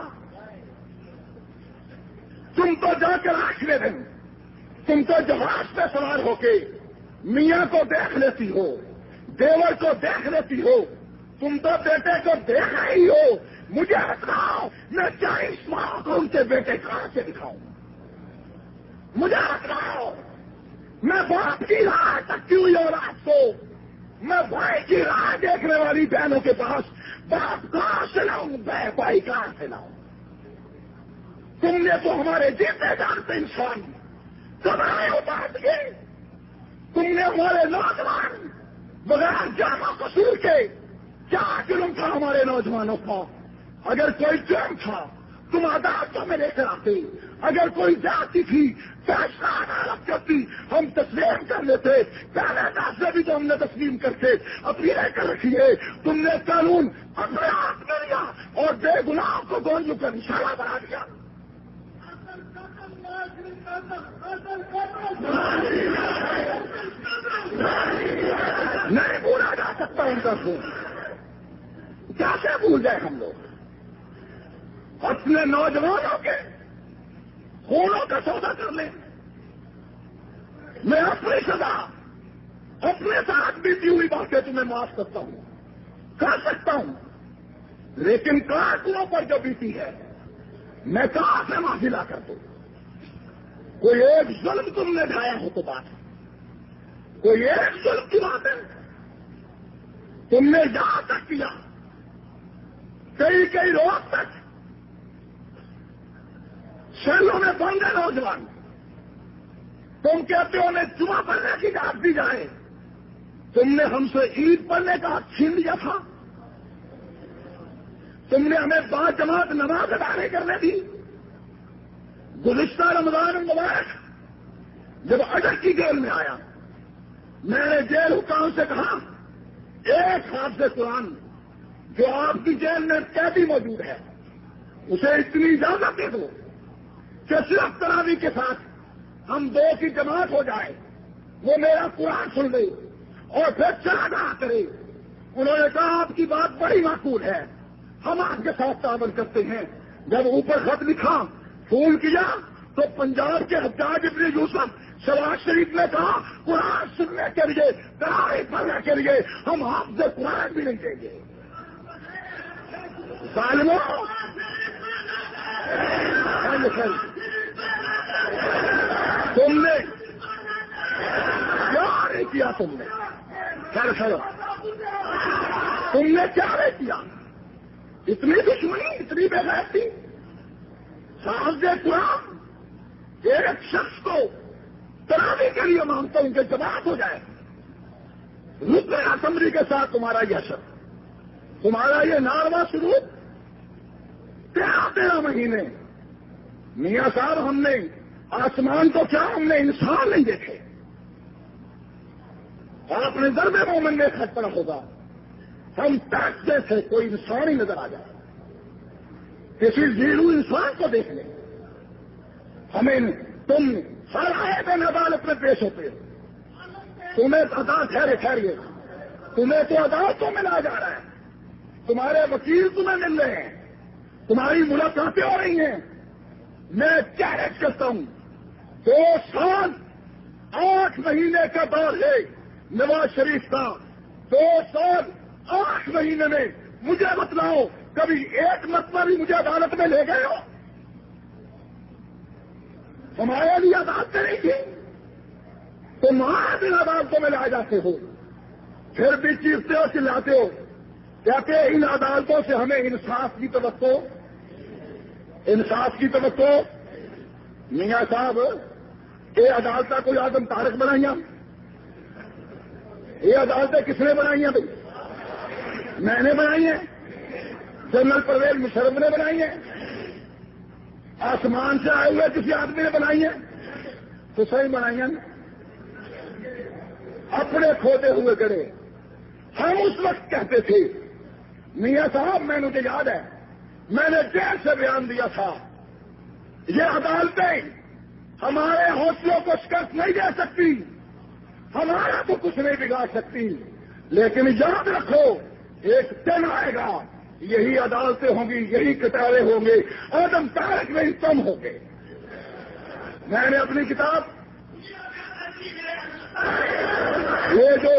تم تو جا کر آخری دن تم تو جہاز پہ سوار ہو کے میاں کو دیکھ لیتی ہو, دیور کو دیکھ لیتی ہو, تم تو بیٹے کو دیکھ رہی ہو. مجھے بتاؤ میں چالیس ماہ کو ان کے بیٹے کہاں سے دکھاؤں؟ مجھے بتاؤ میں باپ کی راہ تکتی ہوئی اولاد کو میں بھائی کی راہ دیکھنے والی بہنوں کے پاس باپ کہاں سے لاؤں, بھائی کہاں سے لاؤں؟ تم نے تو ہمارے جیتے جانتے انسان کبھی اتار دیے. تم نے ہمارے نوجوان بغیر جرم و قصور کے کیا جرم تھا ہمارے نوجوانوں کا؟ اگر کوئی جرم تھا تم عدالتوں میں لے کر آتے. اگر کوئی جاتی تھی فیصلہ عدالت کرتی ہم تسلیم کر لیتے. پہلے فیصلے بھی تو ہم نے تسلیم کر کے اپنی لے کر رکھی ہے. تم نے قانون اپنے ہاتھ میں لیا اور بے گناہ کو گونجوں کا نشانہ بنا دیا. نہیں بولا جا سکتا ان کا خون. کیسے بھول جائے ہم لوگ اپنے نوجوانوں کے خونوں کا سودا کر لیں. میں اپنی سزا اپنے ساتھ بیتی ہوئی باتیں تمہیں معاف کرتا ہوں, کر سکتا ہوں, لیکن کارکنوں پر جو بیتی ہے میں کہاں سے معافی لا کر دوں؟ کوئی ایک ظلم تم نے ڈھایا ہو تو بات ہے, کوئی ایک ظلم کی بات ہے. تم نے یہاں تک کیا کئی کئی روز تک شہروں میں بندے نوجوان تم کہتے ہو انہیں جمعہ پڑھنے کی اجازت دی جائے. تم نے ہم سے عید پڑھنے کا چھین لیا تھا. تم نے ہمیں با جماعت نماز ادا نہیں کرنے دی. گزشتہ رمضان المبارک جب اڈر کی جیل میں آیا میں نے جیل حکام سے کہا ایک حافظ قرآن جو آپ کی جیل میں قیدی موجود ہے اسے اتنی اجازت دے دو کہ صرف تراویح کے ساتھ ہم دو کی جماعت ہو جائے, وہ میرا قرآن سن لے اور پھر چلا گا کرے. انہوں نے کہا آپ کی بات بڑی معقول ہے, ہم آپ کے ساتھ تعاون کرتے ہیں. جب اوپر خط لکھا فون کیا تو پنجاب کے حجاج ابن یوسف شہباز شریف نے کہا قرآن سننے کے لیے تراویح پڑھنے کے لیے ہم حافظ قرآن بھی نہیں دیں گے. ظالموں تم نے کیا نہیں کیا, تم نے خیر خیر تم نے کیا نہیں کیا؟ اتنی دشمنی اتنی بے غیرتی. حافظ قرآن ایک شخص کو تراویح کے لیے مانگتا ہوں کہ جماعت ہو جائے. رکن اسمبلی کے ساتھ تمہارا یہ اثر, تمہارا یہ ناروا سلوک تیرہ تیرہ مہینے. میاں صاحب ہم نے آسمان تو کیا ہم نے انسان نہیں دیکھے. آپ نے ضرب مومن میں خط پڑا ہوگا، ہم تاکتے تھے کوئی انسان ہی نظر آ جائے، کسی زیرو انسان کو دیکھ لیں، ہمیں تم ہر آئے دن عدالت میں پیش ہوتے ہو، تمہیں عدالت ٹھہرے ٹھہریے تمہیں تو عدالتوں میں لا جا رہا ہے، تمہارے وکیل تمہیں مل رہے ہیں، تمہاری ملاقاتیں ہو رہی ہیں، میں چیلنج کرتا ہوں، دو سال آٹھ مہینے کا دور ہے نواز شریف کا، دو سال آٹھ مہینے میں مجھے بتلاؤ کبھی ایک مرتبہ بھی مجھے عدالت میں لے گئے ہو؟ ہمارے لیے عدالتیں نہیں تھی، تم آج ان عدالتوں میں لائے جاتے ہو، پھر بھی چیختے ہو چلاتے ہو، کہتے ان عدالتوں سے ہمیں انصاف کی توقع، انصاف کی توقع۔ میاں صاحب یہ عدالتیں کوئی آدم طارق بنائی ہیں؟ یہ عدالتیں کس نے بنائی ہیں بھائی؟ میں نے بنائی ہیں؟ جنرل پرویز مشرف نے بنائی ہیں؟ آسمان سے آئے ہوئے کسی آدمی نے بنائی ہیں؟ تو صحیح بنائی ہیں، اپنے کھوتے ہوئے گڑے۔ ہم اس وقت کہتے تھے، میاں صاحب میں مجھے یاد ہے میں نے جیل سے بیان دیا تھا، یہ عدالتیں ہمارے حوصلوں کو شکست نہیں دے سکتی، ہمارا تو کچھ نہیں بگاڑ سکتی، لیکن یاد رکھو ایک دن آئے گا یہی عدالتیں ہوں گی، یہی کٹارے ہوں گے، آدم طارق میں تم ہو گے۔ میں نے اپنی کتاب یہ جو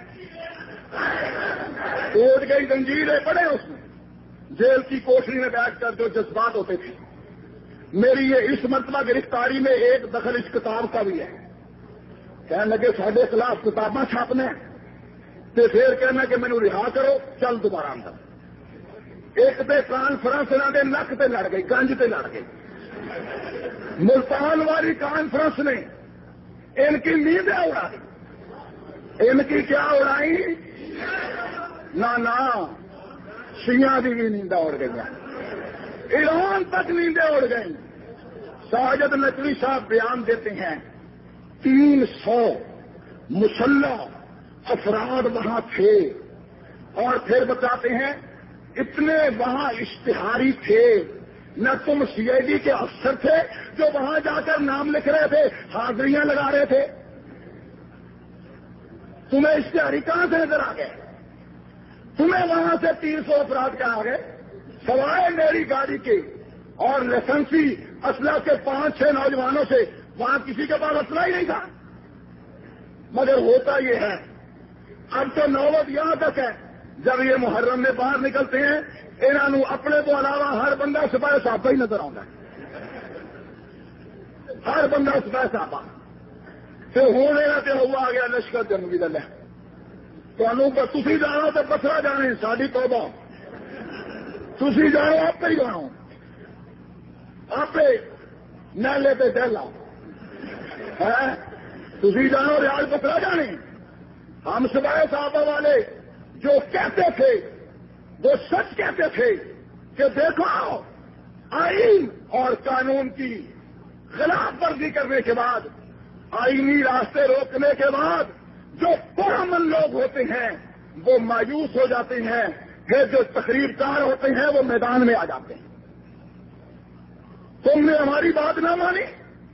ٹوٹ گئی زنجیریں پڑے اس میں جیل کی کوٹری میں بیٹھ کر جو جذبات ہوتے تھے، میری یہ اس مرتبہ گرفتاری میں ایک دخل اس کتاب کا بھی ہے۔ کہنے لگے ساڈے خلاف کتاباں چھاپنے تو پھر کہنا کہ مینوں رہا کرو، چل دوبارہ اندر۔ ایک تے کانفرنس نہ دے نک تے لڑ گئی، گنج تے لڑ گئی، ملتان والی کانفرنس نے ان کی نیندیں اڑائی، ان کی کیا اڑائی؟ نہ نہ شیعہ کی بھی نیندیں اڑ گئی، ایران تک نیندیں اڑ گئی۔ ساجد نقوی صاحب بیان دیتے ہیں تین سو مسلح افراد وہاں تھے، اور پھر بتاتے ہیں اتنے وہاں اشتہاری تھے، نہ تم سی آئی ڈی کے افسر تھے جو وہاں جا کر نام لکھ رہے تھے، حاضریاں لگا رہے تھے، تمہیں اشتہاری کہاں سے نظر آ گئے؟ تمہیں وہاں سے تین سو افراد کہاں آ گئے سوائے میری گاڑی کے اور لائسنسی اسلحہ کے پانچ چھ نوجوانوں سے؟ وہاں کسی کے پاس اسلحہ ہی نہیں تھا۔ مگر ہوتا یہ ہے اب تو نوبت یہاں تک ہے جب یہ محرم میں باہر نکلتے ہیں انہوں اپنے تو علاوہ ہر بندہ سپاہی صاحب ہی نظر آتا ہے، ہر بندہ سپاہی صاحب۔ پھر ہوں تے ہوا آ گیا لشکر جنگی دل ہے، تھی جانو تو بسرا جانے ساری توبہ، تھی جانو آپ ہی جانو، آپ نیلے پہ ڈہلا ہے، تھی جانو ریاض بسرا جانے۔ ہم سپاہی صاحب والے جو کہتے تھے وہ سچ کہتے تھے کہ دیکھو آئین اور قانون کی خلاف ورزی کرنے کے بعد، آئینی راستے روکنے کے بعد جو پرامن لوگ ہوتے ہیں وہ مایوس ہو جاتے ہیں، پھر جو تقریر کار ہوتے ہیں وہ میدان میں آ جاتے ہیں۔ تم نے ہماری بات نہ مانی،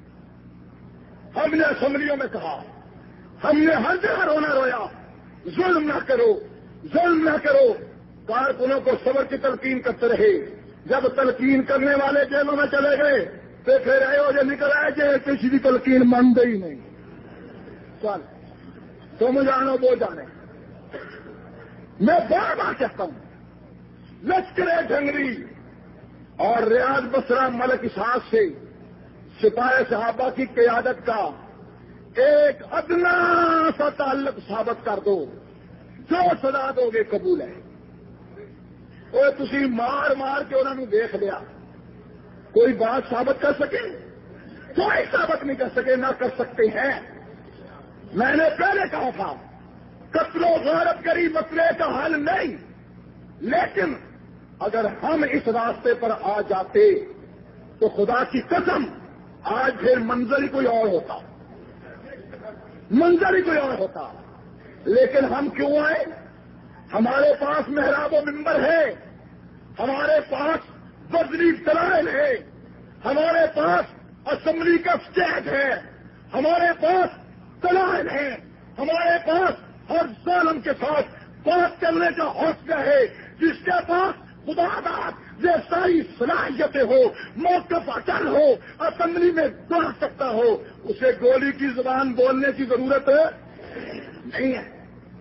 ہم نے اسمبلیوں میں کہا، ہم نے ہر جگہ رونا رویا، ظلم نہ کرو، ظلم نہ کرو، کارکنوں کو صبر کی تلقین کرتے رہے۔ جب تلقین کرنے والے جیلوں میں چلے گئے تو پھر اے جو نکل آئے کہ کسی کی تلقین مانتے ہی نہیں، چل تم جانو وہ جانے۔ میں بار بار کہتا ہوں لشکر جنگری اور ریاض بسرا ملک اسحاق سے سپاہی صحابہ کی قیادت کا ایک ادنا سا تعلق ثابت کر دو، جو سزا دو گے قبول ہے۔ وہ تسی مار مار کے انہوں نے دیکھ لیا، کوئی بات ثابت کر سکے؟ کوئی ثابت نہیں کر سکے، نہ کر سکتے ہیں۔ میں نے پہلے کہا تھا قتل و غارت گری مسئلے کا حل نہیں، لیکن اگر ہم اس راستے پر آ جاتے تو خدا کی قسم آج پھر منظر ہی کوئی اور ہوتا، منظر ہی کوئی اور ہوتا۔ لیکن ہم کیوں آئے؟ ہمارے پاس محراب و منبر ہے، ہمارے پاس وزنی دلائل ہے، ہمارے پاس اسمبلی کا اسٹیٹ ہے، ہمارے پاس دلائل ہے، ہمارے پاس ہر ظالم کے ساتھ بات کرنے کا حوصلہ ہے۔ جس کے پاس خدا داد یہ ساری صلاحیتیں ہو، موقف اٹل ہو، اسمبلی میں دوڑ سکتا ہو، اسے گولی کی زبان بولنے کی ضرورت نہیں ہے۔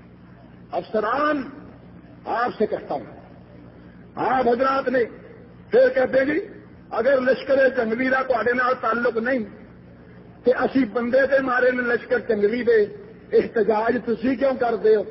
افسران آپ سے کہتا ہوں، آپ حضرات نے پھر کہتے جی اگر لشکر جنگویرا کو نال تعلق نہیں کہ اسی بندے دے مارے نے لشکر جنگوی دے احتجاج تسی کیوں کر دے ہو؟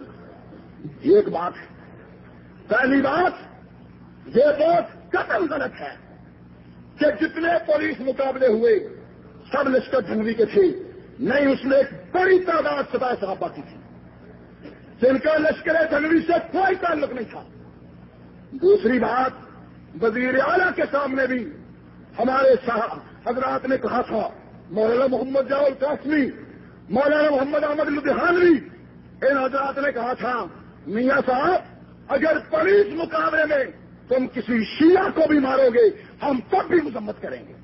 یہ ایک بات ہے۔ پہلی بات، یہ بہت قطعاً غلط ہے کہ جتنے پولیس مقابلے ہوئے سب لشکر جنگوی کے تھے، نہیں، اس میں ایک بڑی تعداد سپاہی صحابہ کی تھی جن کا لشکر جنگوی سے کوئی تعلق نہیں تھا۔ دوسری بات، وزیر اعلیٰ کے سامنے بھی ہمارے حضرات نے کہا تھا، مولانا محمد ضیاء القاسمی، مولانا محمد احمد لدھیانوی، ان حضرات نے کہا تھا میاں صاحب اگر پولیس مقابلے میں تم کسی شیعہ کو بھی مارو گے ہم تب بھی مذمت کریں گے،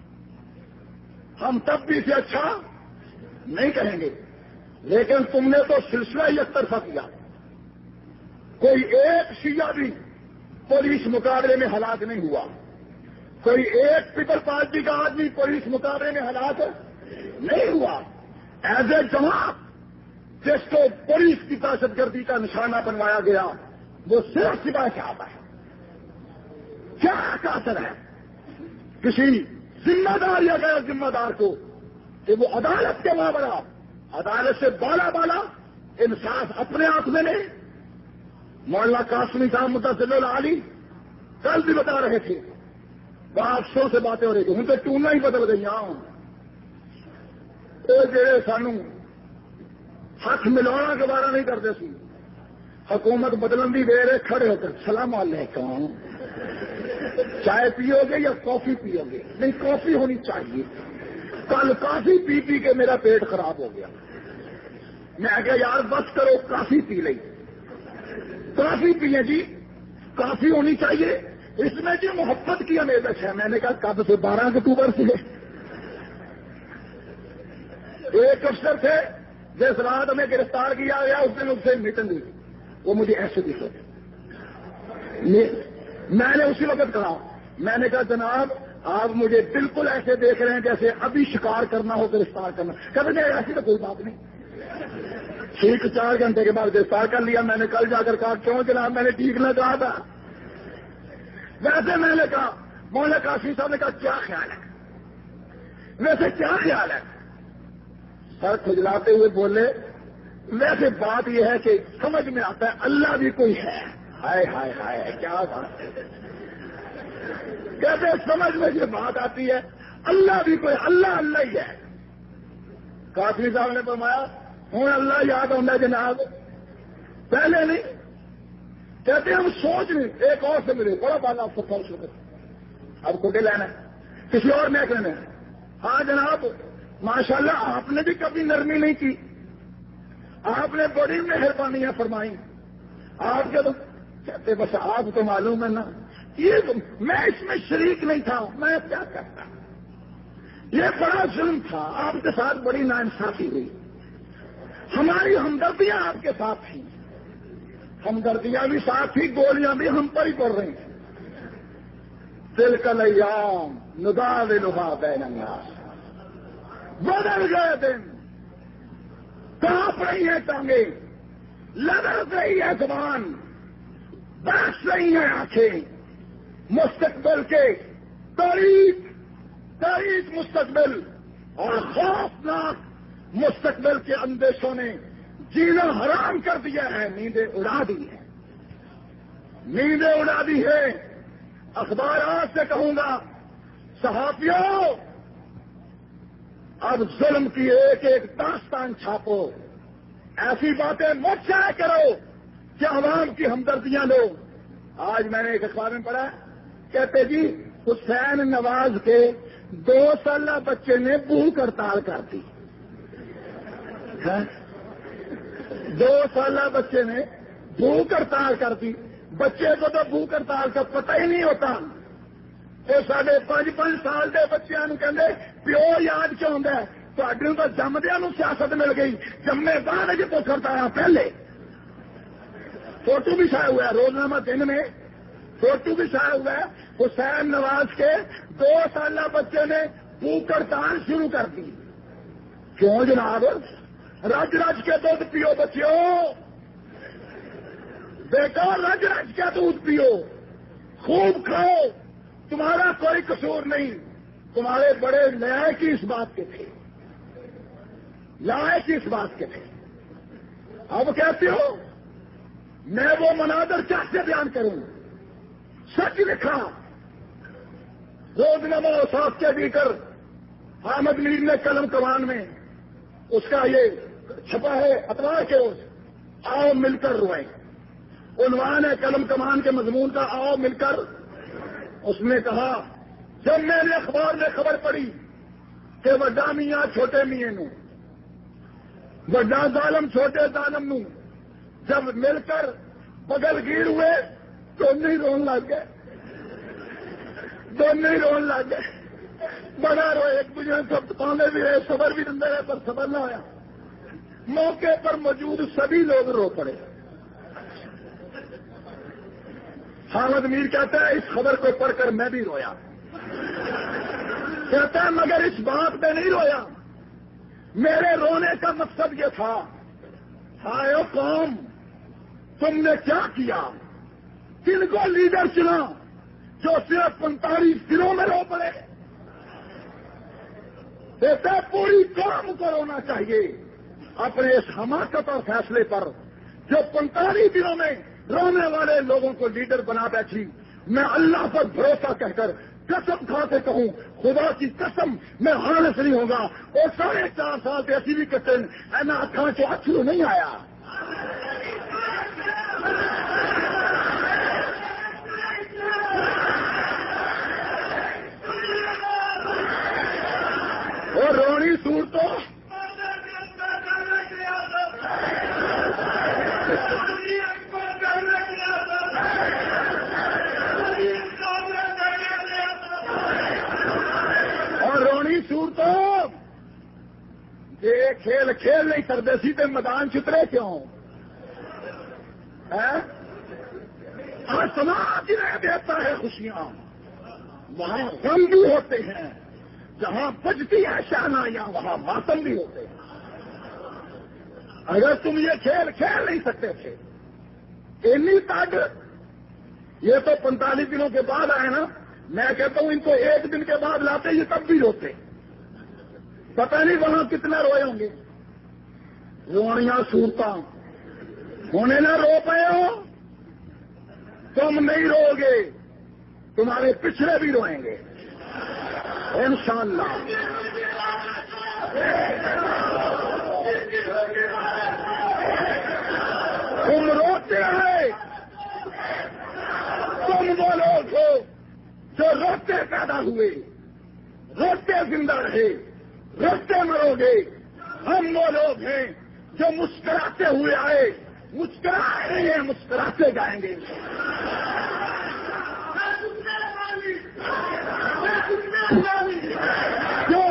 ہم تب بھی اسے اچھا نہیں کہیں گے، لیکن تم نے تو سلسلہ یک طرفہ کیا، کوئی ایک شیعہ بھی پولیس مقابلے میں ہلاک نہیں ہوا، کوئی ایک پیپل پارٹی کا آدمی پولیس مقابلے میں ہلاک نہیں ہوا۔ ایز اے جماعت جس کو پولیس کی دہشت گردی کا نشانہ بنوایا گیا وہ صرف سپاہی صحابہ ہے۔ کیا اثر ہے کسی ذمہ دار یا غیر ذمہ دار کو کہ وہ عدالت کے مابرا، عدالت سے بالا بالا انصاف اپنے ہاتھ میں نہیں۔ مولانا قاسمی صاحب متصل العالی کل بھی بتا رہے تھے، بہت افسوس سے باتیں ہو رہی تھی، ان تو ٹوننا ہی بدل گئی ہوں۔ جڑے سانو ہاتھ ملانا گوارا نہیں کرتے سی، حکومت بدلن دی دیر کھڑے ہو کر السلام علیکم، چائے پیو گے یا کافی پیو گے؟ نہیں، کافی ہونی چاہیے۔ کل کافی پی پی کے میرا پیٹ خراب ہو گیا، میں کہا یار بس کرو، کافی پی لئی، کافی پیے جی، کافی ہونی چاہیے، اس میں جو محبت کی امیزش ہے۔ میں نے کہا کب سے؟ بارہ اکتوبر سے۔ ایک افسر تھے جس رات ہمیں گرفتار کیا گیا، اس دن اس سے میٹنگ ہوئی، وہ مجھے ایسے دکھے، میں نے اسی وقت کہا، میں نے کہا جناب آپ مجھے بالکل ایسے دیکھ رہے ہیں جیسے ابھی شکار کرنا ہو، گرفتار کرنا۔ کہتے ہیں ایسی تو کوئی بات نہیں، ٹھیک چار گھنٹے کے بعد گرفتار کر لیا۔ میں نے کل جا کر کہا کیوں جناب، میں نے ٹھیک نہ کہا تھا؟ ویسے میں نے کہا، مولانا قاسمی صاحب نے کہا کیا خیال ہے؟ ویسے کیا خیال ہے؟ سر کھجلاتے ہوئے بولے ویسے بات یہ ہے کہ سمجھ میں آتا ہے اللہ بھی کوئی ہے۔ ہائے ہائے ہائے کیا بات ہے، کہتے سمجھ میں یہ بات آتی ہے اللہ بھی کوئی، اللہ اللہ ہی ہے۔ قاسمی صاحب نے فرمایا ہوں اللہ یاد ہونا جناب، پہلے نہیں، کہتے ہم سوچ نہیں۔ ایک اور سے ملے، بڑا بالا افسر تھا اس وقت، اب کوٹے لینا ہے کسی اور محکمے میں۔ ہاں جناب ماشاءاللہ آپ نے بھی کبھی نرمی نہیں کی، آپ نے بڑی مہربانیاں فرمائی، آپ کے تو کہتے بس آپ تو معلوم ہے نا، یہ میں اس میں شریک نہیں تھا، میں کیا کرتا، یہ بڑا ظلم تھا، آپ کے ساتھ بڑی ناانصافی ہوئی، ہماری ہمدردیاں آپ کے ساتھ تھیں، ہمدردیاں بھی ساتھ تھی، گولیاں بھی ہم پر ہی پڑ رہی تھیں۔ تلک الایام نداولها بین الناس، بدل گئے دن، کانپ رہی ہے ٹانگیں، لڑک رہی ہے زبان، برس رہی ہیں آنکھیں، مستقبل کے تاریخ تاریخ مستقبل اور خوفناک مستقبل کے اندیشوں نے جینا حرام کر دیا ہے، نیندیں اڑا دی ہیں، نیندیں اڑا دی ہے۔ اخبارات سے کہوں گا صحافیوں اب ظلم کی ایک ایک داستان چھاپو، ایسی باتیں مت شائع کرو کہ عوام کی ہمدردیاں لو۔ آج میں نے ایک اخبار میں پڑھا، کہتے جی حسین نواز کے دو سالہ بچے نے بھوک ہڑتال کر دی، دو سالہ بچے نے بھوک ہڑتال کر دی. بچے کو تو بھوک ہڑتال کا پتہ ہی نہیں ہوتا. وہ سارے پانچ پانچ سال کے بچوں کہ پیو یاد کیوں آتا ہے؟ تو تو جمدیا سیاست مل گئی، جمے بعد اج بھوک ہڑتال پہلے. فوٹو بھی چھایا ہوا ہے روزنامہ دن میں، فوٹو بھی چھایا ہوا ہے. حسین نواز کے دو سالہ بچے نے بھوک ہڑتال شروع کر دی. کیوں جناب؟ رج رج کے دودھ پیو بچیو، بیٹا رج رج کے دودھ پیو، خوب کھاؤ، تمہارا کوئی قصور نہیں. تمہارے بڑے لائق اس بات کے تھے، لائق اس بات کے تھے. اب کہتے ہو میں وہ مناظر کیسے بیان کروں؟ سچ لکھا روزنامہ اوصاف کے بھی کر احمد میر نے قلم کمان میں اس کا یہ چھپا ہے اتوار کے روز، آؤ مل کر روئیں. عنوان ہے قلم کمان کے مضمون کا، آؤ مل کر. اس نے کہا جب میں نے اخبار میں خبر پڑھی کہ وڈا میاں چھوٹے میاں نو، وڈا ظالم چھوٹے ظالم نو جب مل کر بغل گیر ہوئے تو نہیں رون لگ گئے، دونوں ہی رون لگ گئے. بڑا روئے، ایک دوسرے کو پانے بھی رہے، صبر بھی دندے رہے، پر صبر نہ ہوا. موقع پر موجود سبھی لوگ رو پڑے. احمد میر کہتا ہے اس خبر کو پڑھ کر میں بھی رویا. کہتا ہے مگر اس بات پہ نہیں رویا، میرے رونے کا مقصد یہ تھا، ہائے قوم تم نے کیا کیا؟ کن کو لیڈر چنا جو صرف پینتالیس دنوں میں رو پڑے؟ کہتا ہے پوری قوم کو رونا چاہیے اپنے اس حماقت اور فیصلے پر جو پینتالیس دنوں میں رونے والے لوگوں کو لیڈر بنا بیٹھی. میں اللہ پر بھروسہ کہہ کر قسم کھا کے کہوں، خدا کی قسم میں حالت نہیں ہوگا. اور ساڑھے چار سال سے ایسی بھی کٹن اینا اکھاں چو اچھلو نہیں آیا. اور رونی سور تو اور رونی سور تو یہ کھیل کھیل نہیں کرتے سی تو میدان چترے کیوں؟ آسمان جنہیں دیتا ہے خوشیاں وہاں غم بھی ہوتے ہیں، جہاں بجتی ہے شہنائیاں وہاں ماتم بھی ہوتے ہیں. اگر تم یہ کھیل کھیل نہیں سکتے تھے اتنی طاقت، یہ تو پینتالیس دنوں کے بعد آئے نا. میں کہتا ہوں ان کو ایک دن کے بعد لاتے یہ تب بھی روتے. پتہ نہیں وہاں کتنے روئے ہوں گے. روڑیاں صورتاں ہونے نہ رو پائے ہو، تم نہیں رو گے، تمہارے پچھلے بھی روئیں گے انشاءاللہ. تم روتے ہیں، تم وہ لوگ ہو جو روتے پیدا ہوئے، روتے زندہ رہے، روتے مرو گے. ہم وہ لوگ ہیں جو مسکراتے ہوئے آئے، مسکرا رہے ہیں، مسکراتے جائیں گے. جو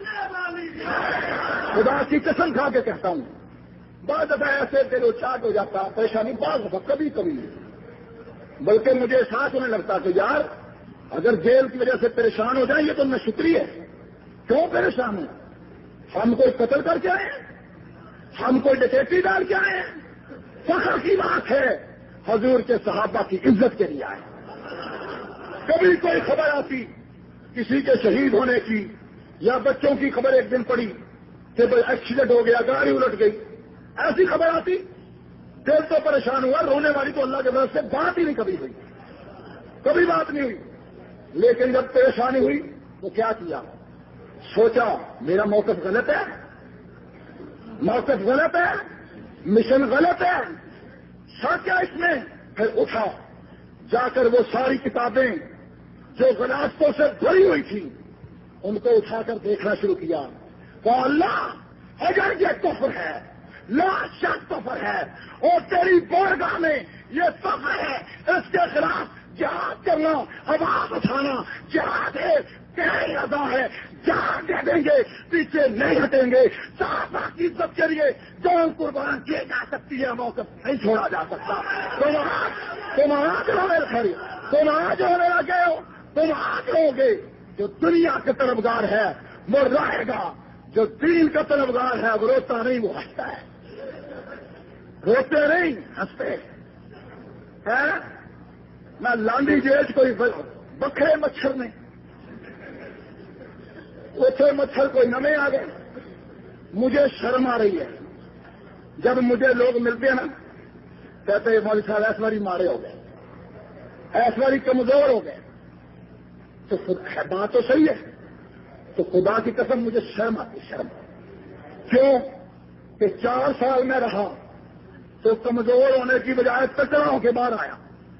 خدا کی قسم کھا کے کہتا ہوں، بعض دفعہ ایسے دل اچاٹ ہو جاتا پریشانی، بعض دفعہ کبھی کبھی بلکہ مجھے احساس ہونے لگتا کہ یار اگر جیل کی وجہ سے پریشان ہو جائیں یہ تو میں شکریہ ہے. کیوں پریشان ہوں؟ ہم کوئی قتل کر کے آئے ہیں؟ ہم کوئی ڈکیتی ڈال کے آئے ہیں؟ فخر کی بات ہے حضور کے صحابہ کی عزت کے لیے آئے. کبھی کوئی خبر آتی کسی کے شہید ہونے کی یا بچوں کی خبر ایک دن پڑی کہ بھائی ایکسیڈنٹ ہو گیا، گاڑی الٹ گئی، ایسی خبر آتی دل تو پریشان ہوا. رونے والی تو اللہ کے طرف سے بات ہی نہیں کبھی ہوئی، کبھی بات نہیں ہوئی. لیکن جب پریشانی ہوئی تو کیا کیا؟ سوچا میرا موقف غلط ہے، موقف غلط ہے، مشن غلط ہے، سوچا اس میں. پھر اٹھا جا کر وہ ساری کتابیں جو غلاستوں سے بھری ہوئی تھی ان کو اٹھا کر دیکھنا شروع کیا. تو اللہ اگر یہ کفر ہے لا شک کفر ہے، اور تیری بارگاہ میں یہ کفر ہے، اس کے خلاف جہاد کرنا، آواز اٹھانا جہاد ہے، تیری ادا ہے، جہاد دے دیں گے، پیچھے نہیں ہٹیں گے، صاف کی عزت کے لیے جان قربان کی جا سکتی ہے، موقف نہیں چھوڑا جا سکتا۔ تم آج تم آج ہونے کھڑی تم آج ہونے لگے ہو، تم آج ہوگے۔ جو دنیا کا طلبگار ہے وہ رہے گا، جو دین کا طلبگار ہے وہ روتا نہیں، وہ ہنستا ہے۔ روتے نہیں، ہنستے ہیں۔ میں لانڈی جیل کوئی بکھرے مچھر نے اتنے مچھر کوئی نمے آ گئے، مجھے شرم آ رہی ہے جب مجھے لوگ ملتے ہیں نا، کہتے ہیں مولوی صاحب ایس باری مارے ہو گئے، ایس باری کمزور ہو گئے، تو بات تو صحیح ہے، تو خدا کی قسم مجھے شرم آتی، شرم۔ کیوں کہ چار سال میں رہا تو کمزور ہونے کی بجائے تکڑا ہو کے باہر آیا،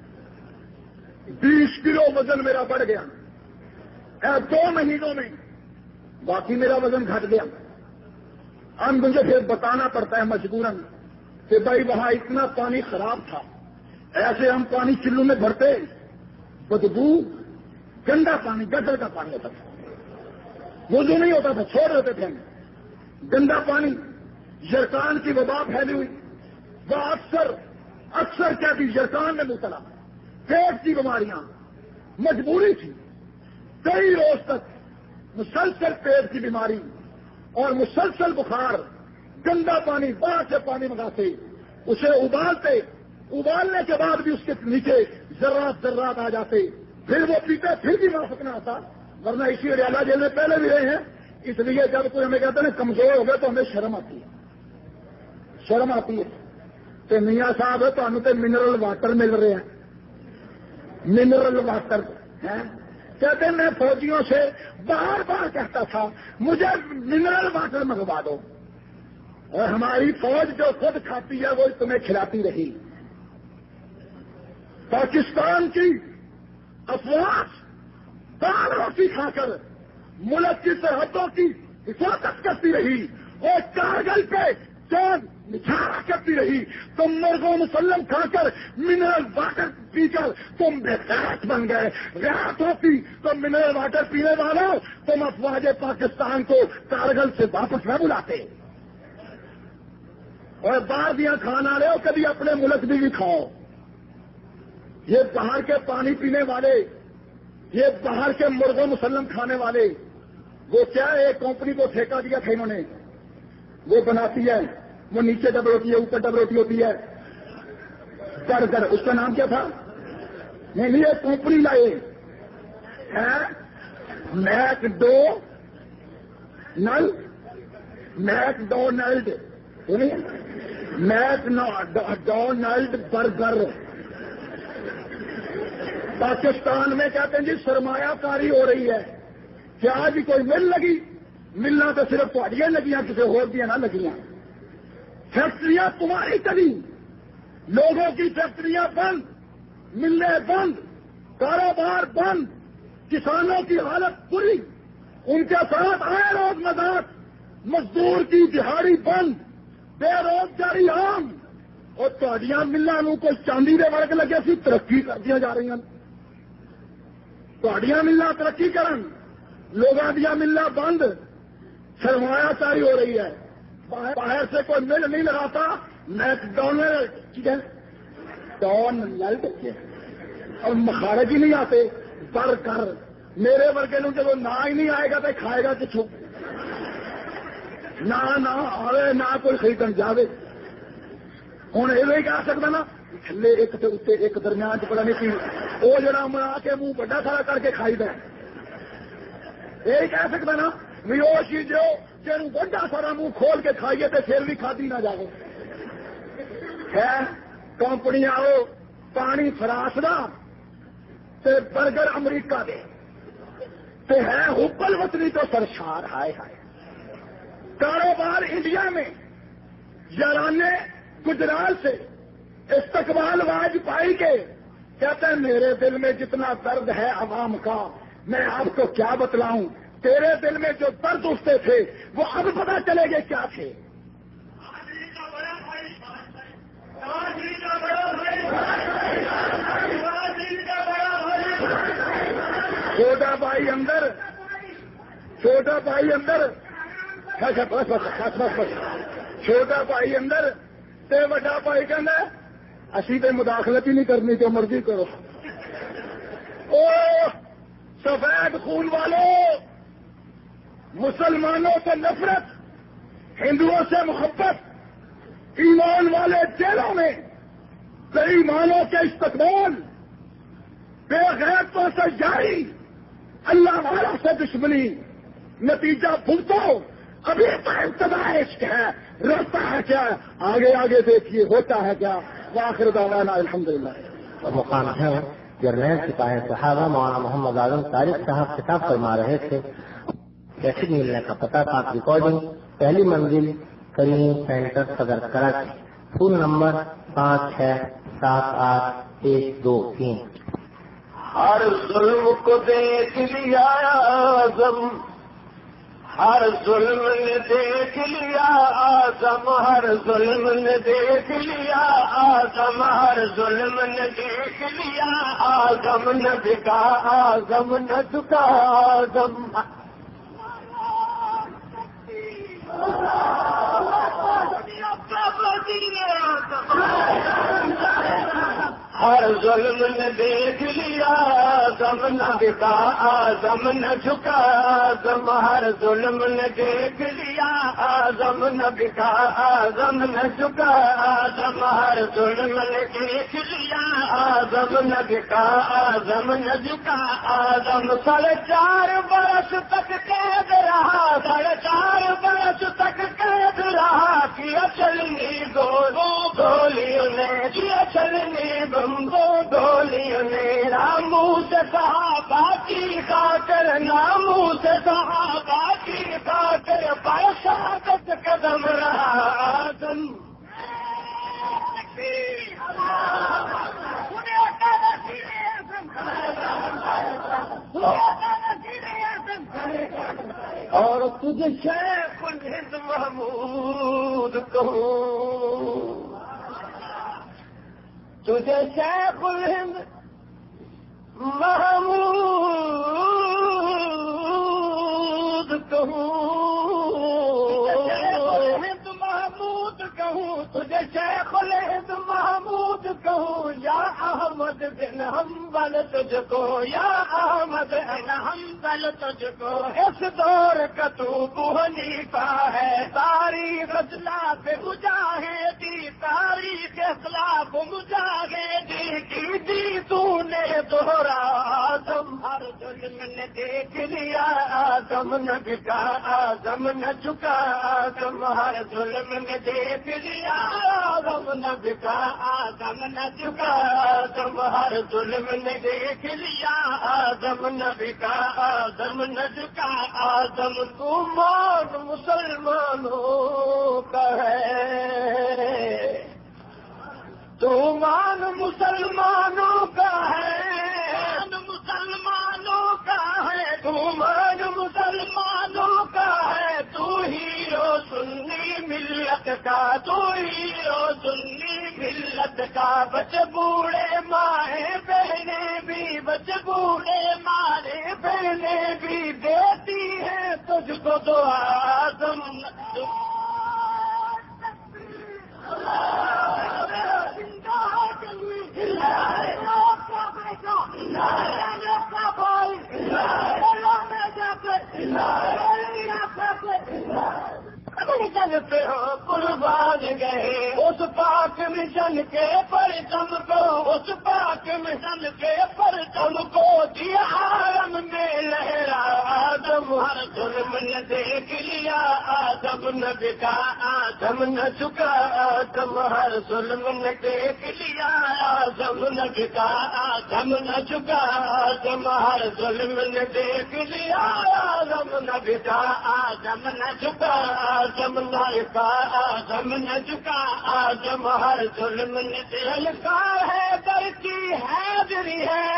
بیس کلو وزن میرا بڑھ گیا اے دو مہینوں میں، باقی میرا وزن گھٹ گیا۔ اب مجھے پھر بتانا پڑتا ہے مجبوراً کہ بھائی وہاں اتنا پانی خراب تھا، ایسے ہم پانی چلو میں بھرتے، بدبو، گندا پانی، گٹر کا پانی ہوتا تھا، وضو نہیں ہوتا تھا، چھوڑ دیتے تھے ہم، گندا پانی، یرکان کی وبا پھیلی ہوئی، وہ اکثر اکثر کیا تھی یرکان میں مبتلا، پیٹ کی بیماریاں، مجبوری تھی، کئی روز تک مسلسل پیٹ کی بیماری اور مسلسل بخار، گندا پانی، باہر سے پانی منگاتے، اسے ابالتے، ابالنے کے بعد بھی اس کے نیچے ذرات ذرات آ جاتے، پھر وہ پیتے، پھر بھی معافق نہ آتا، ورنہ اسی ریالہ جیل میں پہلے بھی رہے ہیں۔ اس لیے جب کوئی ہمیں کہتے ہیں کمزور ہو گئے تو ہمیں شرم آتی ہے، شرم آتی ہے کہ میاں صاحب تمہیں تو منرل واٹر مل رہے ہیں، منرل واٹر ہے۔ کہتے ہیں میں فوجیوں سے بار بار کہتا تھا مجھے منرل واٹر منگوا دو، اور ہماری فوج جو خود کھاتی ہے وہ تمہیں کھلاتی رہی۔ پاکستان کی افواج دال روٹی کھا کر ملک کی سرحدوں کی حفاظت کرتی رہی اور کارگل پہ جان نچھاڑا کرتی رہی، تم مرغوں مسلم کھا کر منرل واٹر پی کر تم بے غیرت بن گئے۔ غیرت ہوتی تو منرل واٹر پینے والوں تم افواج پاکستان کو کارگل سے واپس نہ بلاتے، اور باہر دیا کھانا لے ہو، کبھی اپنے ملک بھی, بھی کھاؤ۔ یہ باہر کے پانی پینے والے، یہ باہر کے مرغوں مسلم کھانے والے، وہ کیا ایک کمپنی کو ٹھیکہ دیا تھا انہوں نے، وہ بناتی ہے، وہ نیچے ڈب روٹی ہے، اوپر ڈب روٹی ہوتی ہے، برگر، اس کا نام کیا تھا؟ نہیں نہیں ایک کمپنی لائے ہے McDonald McDonald McDonald burger. Pakistan میں کہتے ہیں جی سرمایہ کاری ہو رہی ہے، کیا جی کوئی مل لگی؟ ملنا تو صرف تھوڑیاں لگیاں، کسی اور دیا نہ لگیاں۔ فیکٹریاں تمہاری چلی، لوگوں کی فیکٹریاں بند، ملیں بند، کاروبار بند، کسانوں کی حالت بری، ان کے ساتھ آئے روز مذاق، مزدور کی دہاڑی بند، بے روزگاری عام، اور تھوڑیاں ملنا نو کوئی چاندی دے ورگ لگے سی ترقی کر دیا جا رہی ہیں، تھوڑیاں ملنا ترقی کرن، لوگوں دیا ملنا بند، سرمایہ کاری ہو رہی ہے، باہر سے کوئی مل نہیں لگاتا، میک ڈونلڈ ڈونلڈ اور مخارج ہی نہیں آتے، بر کر میرے ورگے نو جب نہ ہی نہیں آئے گا تو کھائے گا کچھ نہ نہ آئے نہ کوئی خریدن جاوے۔ ہوں یہ کہہ سکتا نا تھلے ایک اتنے ایک درمیان چ پڑا نہیں سی وہ جڑا منا کے منہ بڑا سارا کر کے کھائی دے، یہ کہہ سکتا نا بھی وہ چیز جو جن بڑا سارا منہ کھول کے کھائیے تو پھر بھی کھادی نہ جائے ہے۔ کمپنیاں آؤ پانی فراس دا تے برگر امریکہ دے تے ہے حبل وطنی تو سرشار، ہائے ہائے۔ کاروبار انڈیا میں یارانے گجرال سے استقبال واجپئی کے کہتے ہیں میرے دل میں جتنا درد ہے عوام کا میں آپ کو کیا بتلاؤں، تیرے دل میں جو درد اٹھتے تھے وہ اب پتہ چلے گے کیا تھے۔ چھوٹا بھائی اندر چھوٹا بھائی اندر بس بس بس بس بس چھوٹا بھائی اندر تے وڈا بھائی کہنا اسی تے مداخلت ہی نہیں کرنی جو مرضی کرو. او سفید خون والوں، مسلمانوں سے نفرت، ہندوؤں سے محبت، ایمان والے جیلوں میں بے ایمانوں کے استقبال، بے غیرتوں سے جاری، اللہ والا سے دشمنی، نتیجہ بھگتو. ابھی تو ابتدا عشق ہے، رہتا ہے کیا؟ آگے آگے دیکھیے ہوتا ہے کیا. وآخر دعوانا الحمدللہ. مقام ہے جرنیل سپاہی صحابہ مولانا محمد اعظم طارق صاحب خطاب فرما رہے تھے. کیسٹ ملنے کا پتہ پاک ریکارڈنگ، پہلی منزل کریم سینٹر صدر کراچی، فون نمبر پانچ چھ سات آٹھ ایک دو تین. ہر ظلم کو دیکھ لیا اعظم، ہر ظلم نے دیکھ لیا اعظم، ہر ظلم نے دیکھ لیا اعظم، ہر ظلم نے دیکھ لیا اعظم، نہ بکا اعظم نہ جھکا اعظم. ہر ظلم نے دیکھ لیا اعظم، نہ بکا اعظم نہ جھکا اعظم، ہر ظلم نے دیکھ لیا اعظم، نہ بکا اعظم نہ جھکا اعظم، ہر ظلم نے دیکھ لیا اعظم، نہ بکا اعظم نہ جھکا اعظم. ساڑھے چار برس تک قید رہا، ساڑھے چار برس تک قید رہا، کیا چلنی گولو گولیوں نے، کیا چلنی بمبو گولیوں نے، ناموس صحابہ کی خاطر، ناموس صحابہ کی خاطر پر شہادت قدم رہا اعظم. اور تجھے شیخ الہند محمود کہوں، تجھے شیخ الہند محمود کہوں، ہند محمود کہوں، تجھے شیخ الہند محمود کہوں، یا احمد بن حنبل تجھ کو، یا احمد بن حنبل تجھ کو. اس دور کا تو ابو حنیفہ ہے، تاریخ اخلاف مجاہدی، تاریخ اخلاف مجاہدی کی دی تو نے دوہرا اعظم. ہر ظلم نے دیکھ لیا اعظم، نہ بکا اعظم نہ جھکا اعظم، ہر ظلم نے دیکھ لیا اعظم، نہ بکا اعظم نہ جھکا اعظم، ہر ظلم نے دیکھ لیا اعظم، نہ بکا اعظم نہ جھکا اعظم. تو مان مسلمانوں کا ہے، تو مان مسلمانوں کا ہے، مسلمانوں کا ہے، تو مان مسلمانوں کا ہے، تو ہیرو سنی ملت کا، تو ہیرو سنی ملت کا. بچ بوڑھے مائیں بہنیں بھی، بچ بوڑھے مائیں بہنیں بھی دیتی ہیں تجھ کو دعا اعظم. چلتے ہو قربان گئے اس پاک مشن کے پرچم کو، اس پاک مشن کے پرچم کو، دیا عالم میں لہرا آدم. ہر ظلم نے دیکھ لیا آدم، نہ بکا آدم نہ جھکا آدم، ہر ظلم نے دیکھ لیا آدم، نہ بکا آدم نہ جھکا آدم، ہر ظلم نے دیکھ لیا آدم، نہ بکا آدم نہ جھکا آدم، نہ بکا آدم نہ جھکا آدم، ہر ظلم نے للکا ہے در کی حاضری ہے،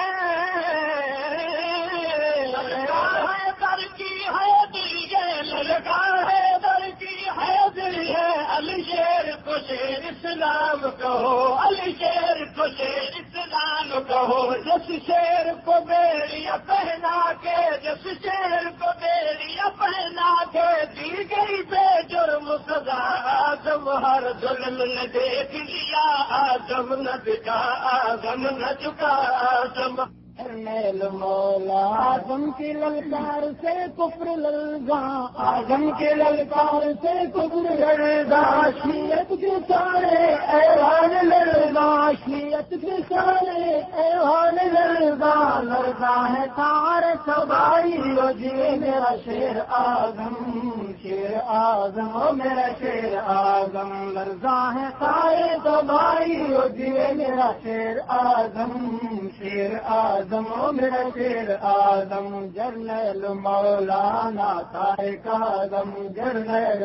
للکا ہے در کی حاضری ہے، للکا ہے در کی حاضری ہے. علی شیر کو شیر شیر اسلام کہو، علی شیر کو شیر اسلام کہو، جس شیر کو بیڑیا پہنا کے، جس شیر کو بیڑیا پہنا کے دی گئی بے جرم سزا، آدم ہر ظلم نے دیکھ لیا، آدم نہ دکھا، آدم نہ جھکا، آدم میل مولا آدم کی للکار سے کفر للگا، آدم کی للکار سے کفر للگا، شیعت کے سارے ایوان للگا، شیعت کے سارے ایوان للگا، لرزا ہے تار سبائی او جی میرا شیر آدم، شیر آدم او میرا شیر آدم، لرزا ہے تار سبائی او جی میرا شیر آدم، شیر آدم او میرا شیر آدم، جرنیل مولانا طارق آدم، جرنیل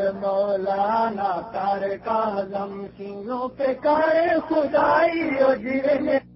مولانا طارق آدم، سینوں پہ کار خدائی او جی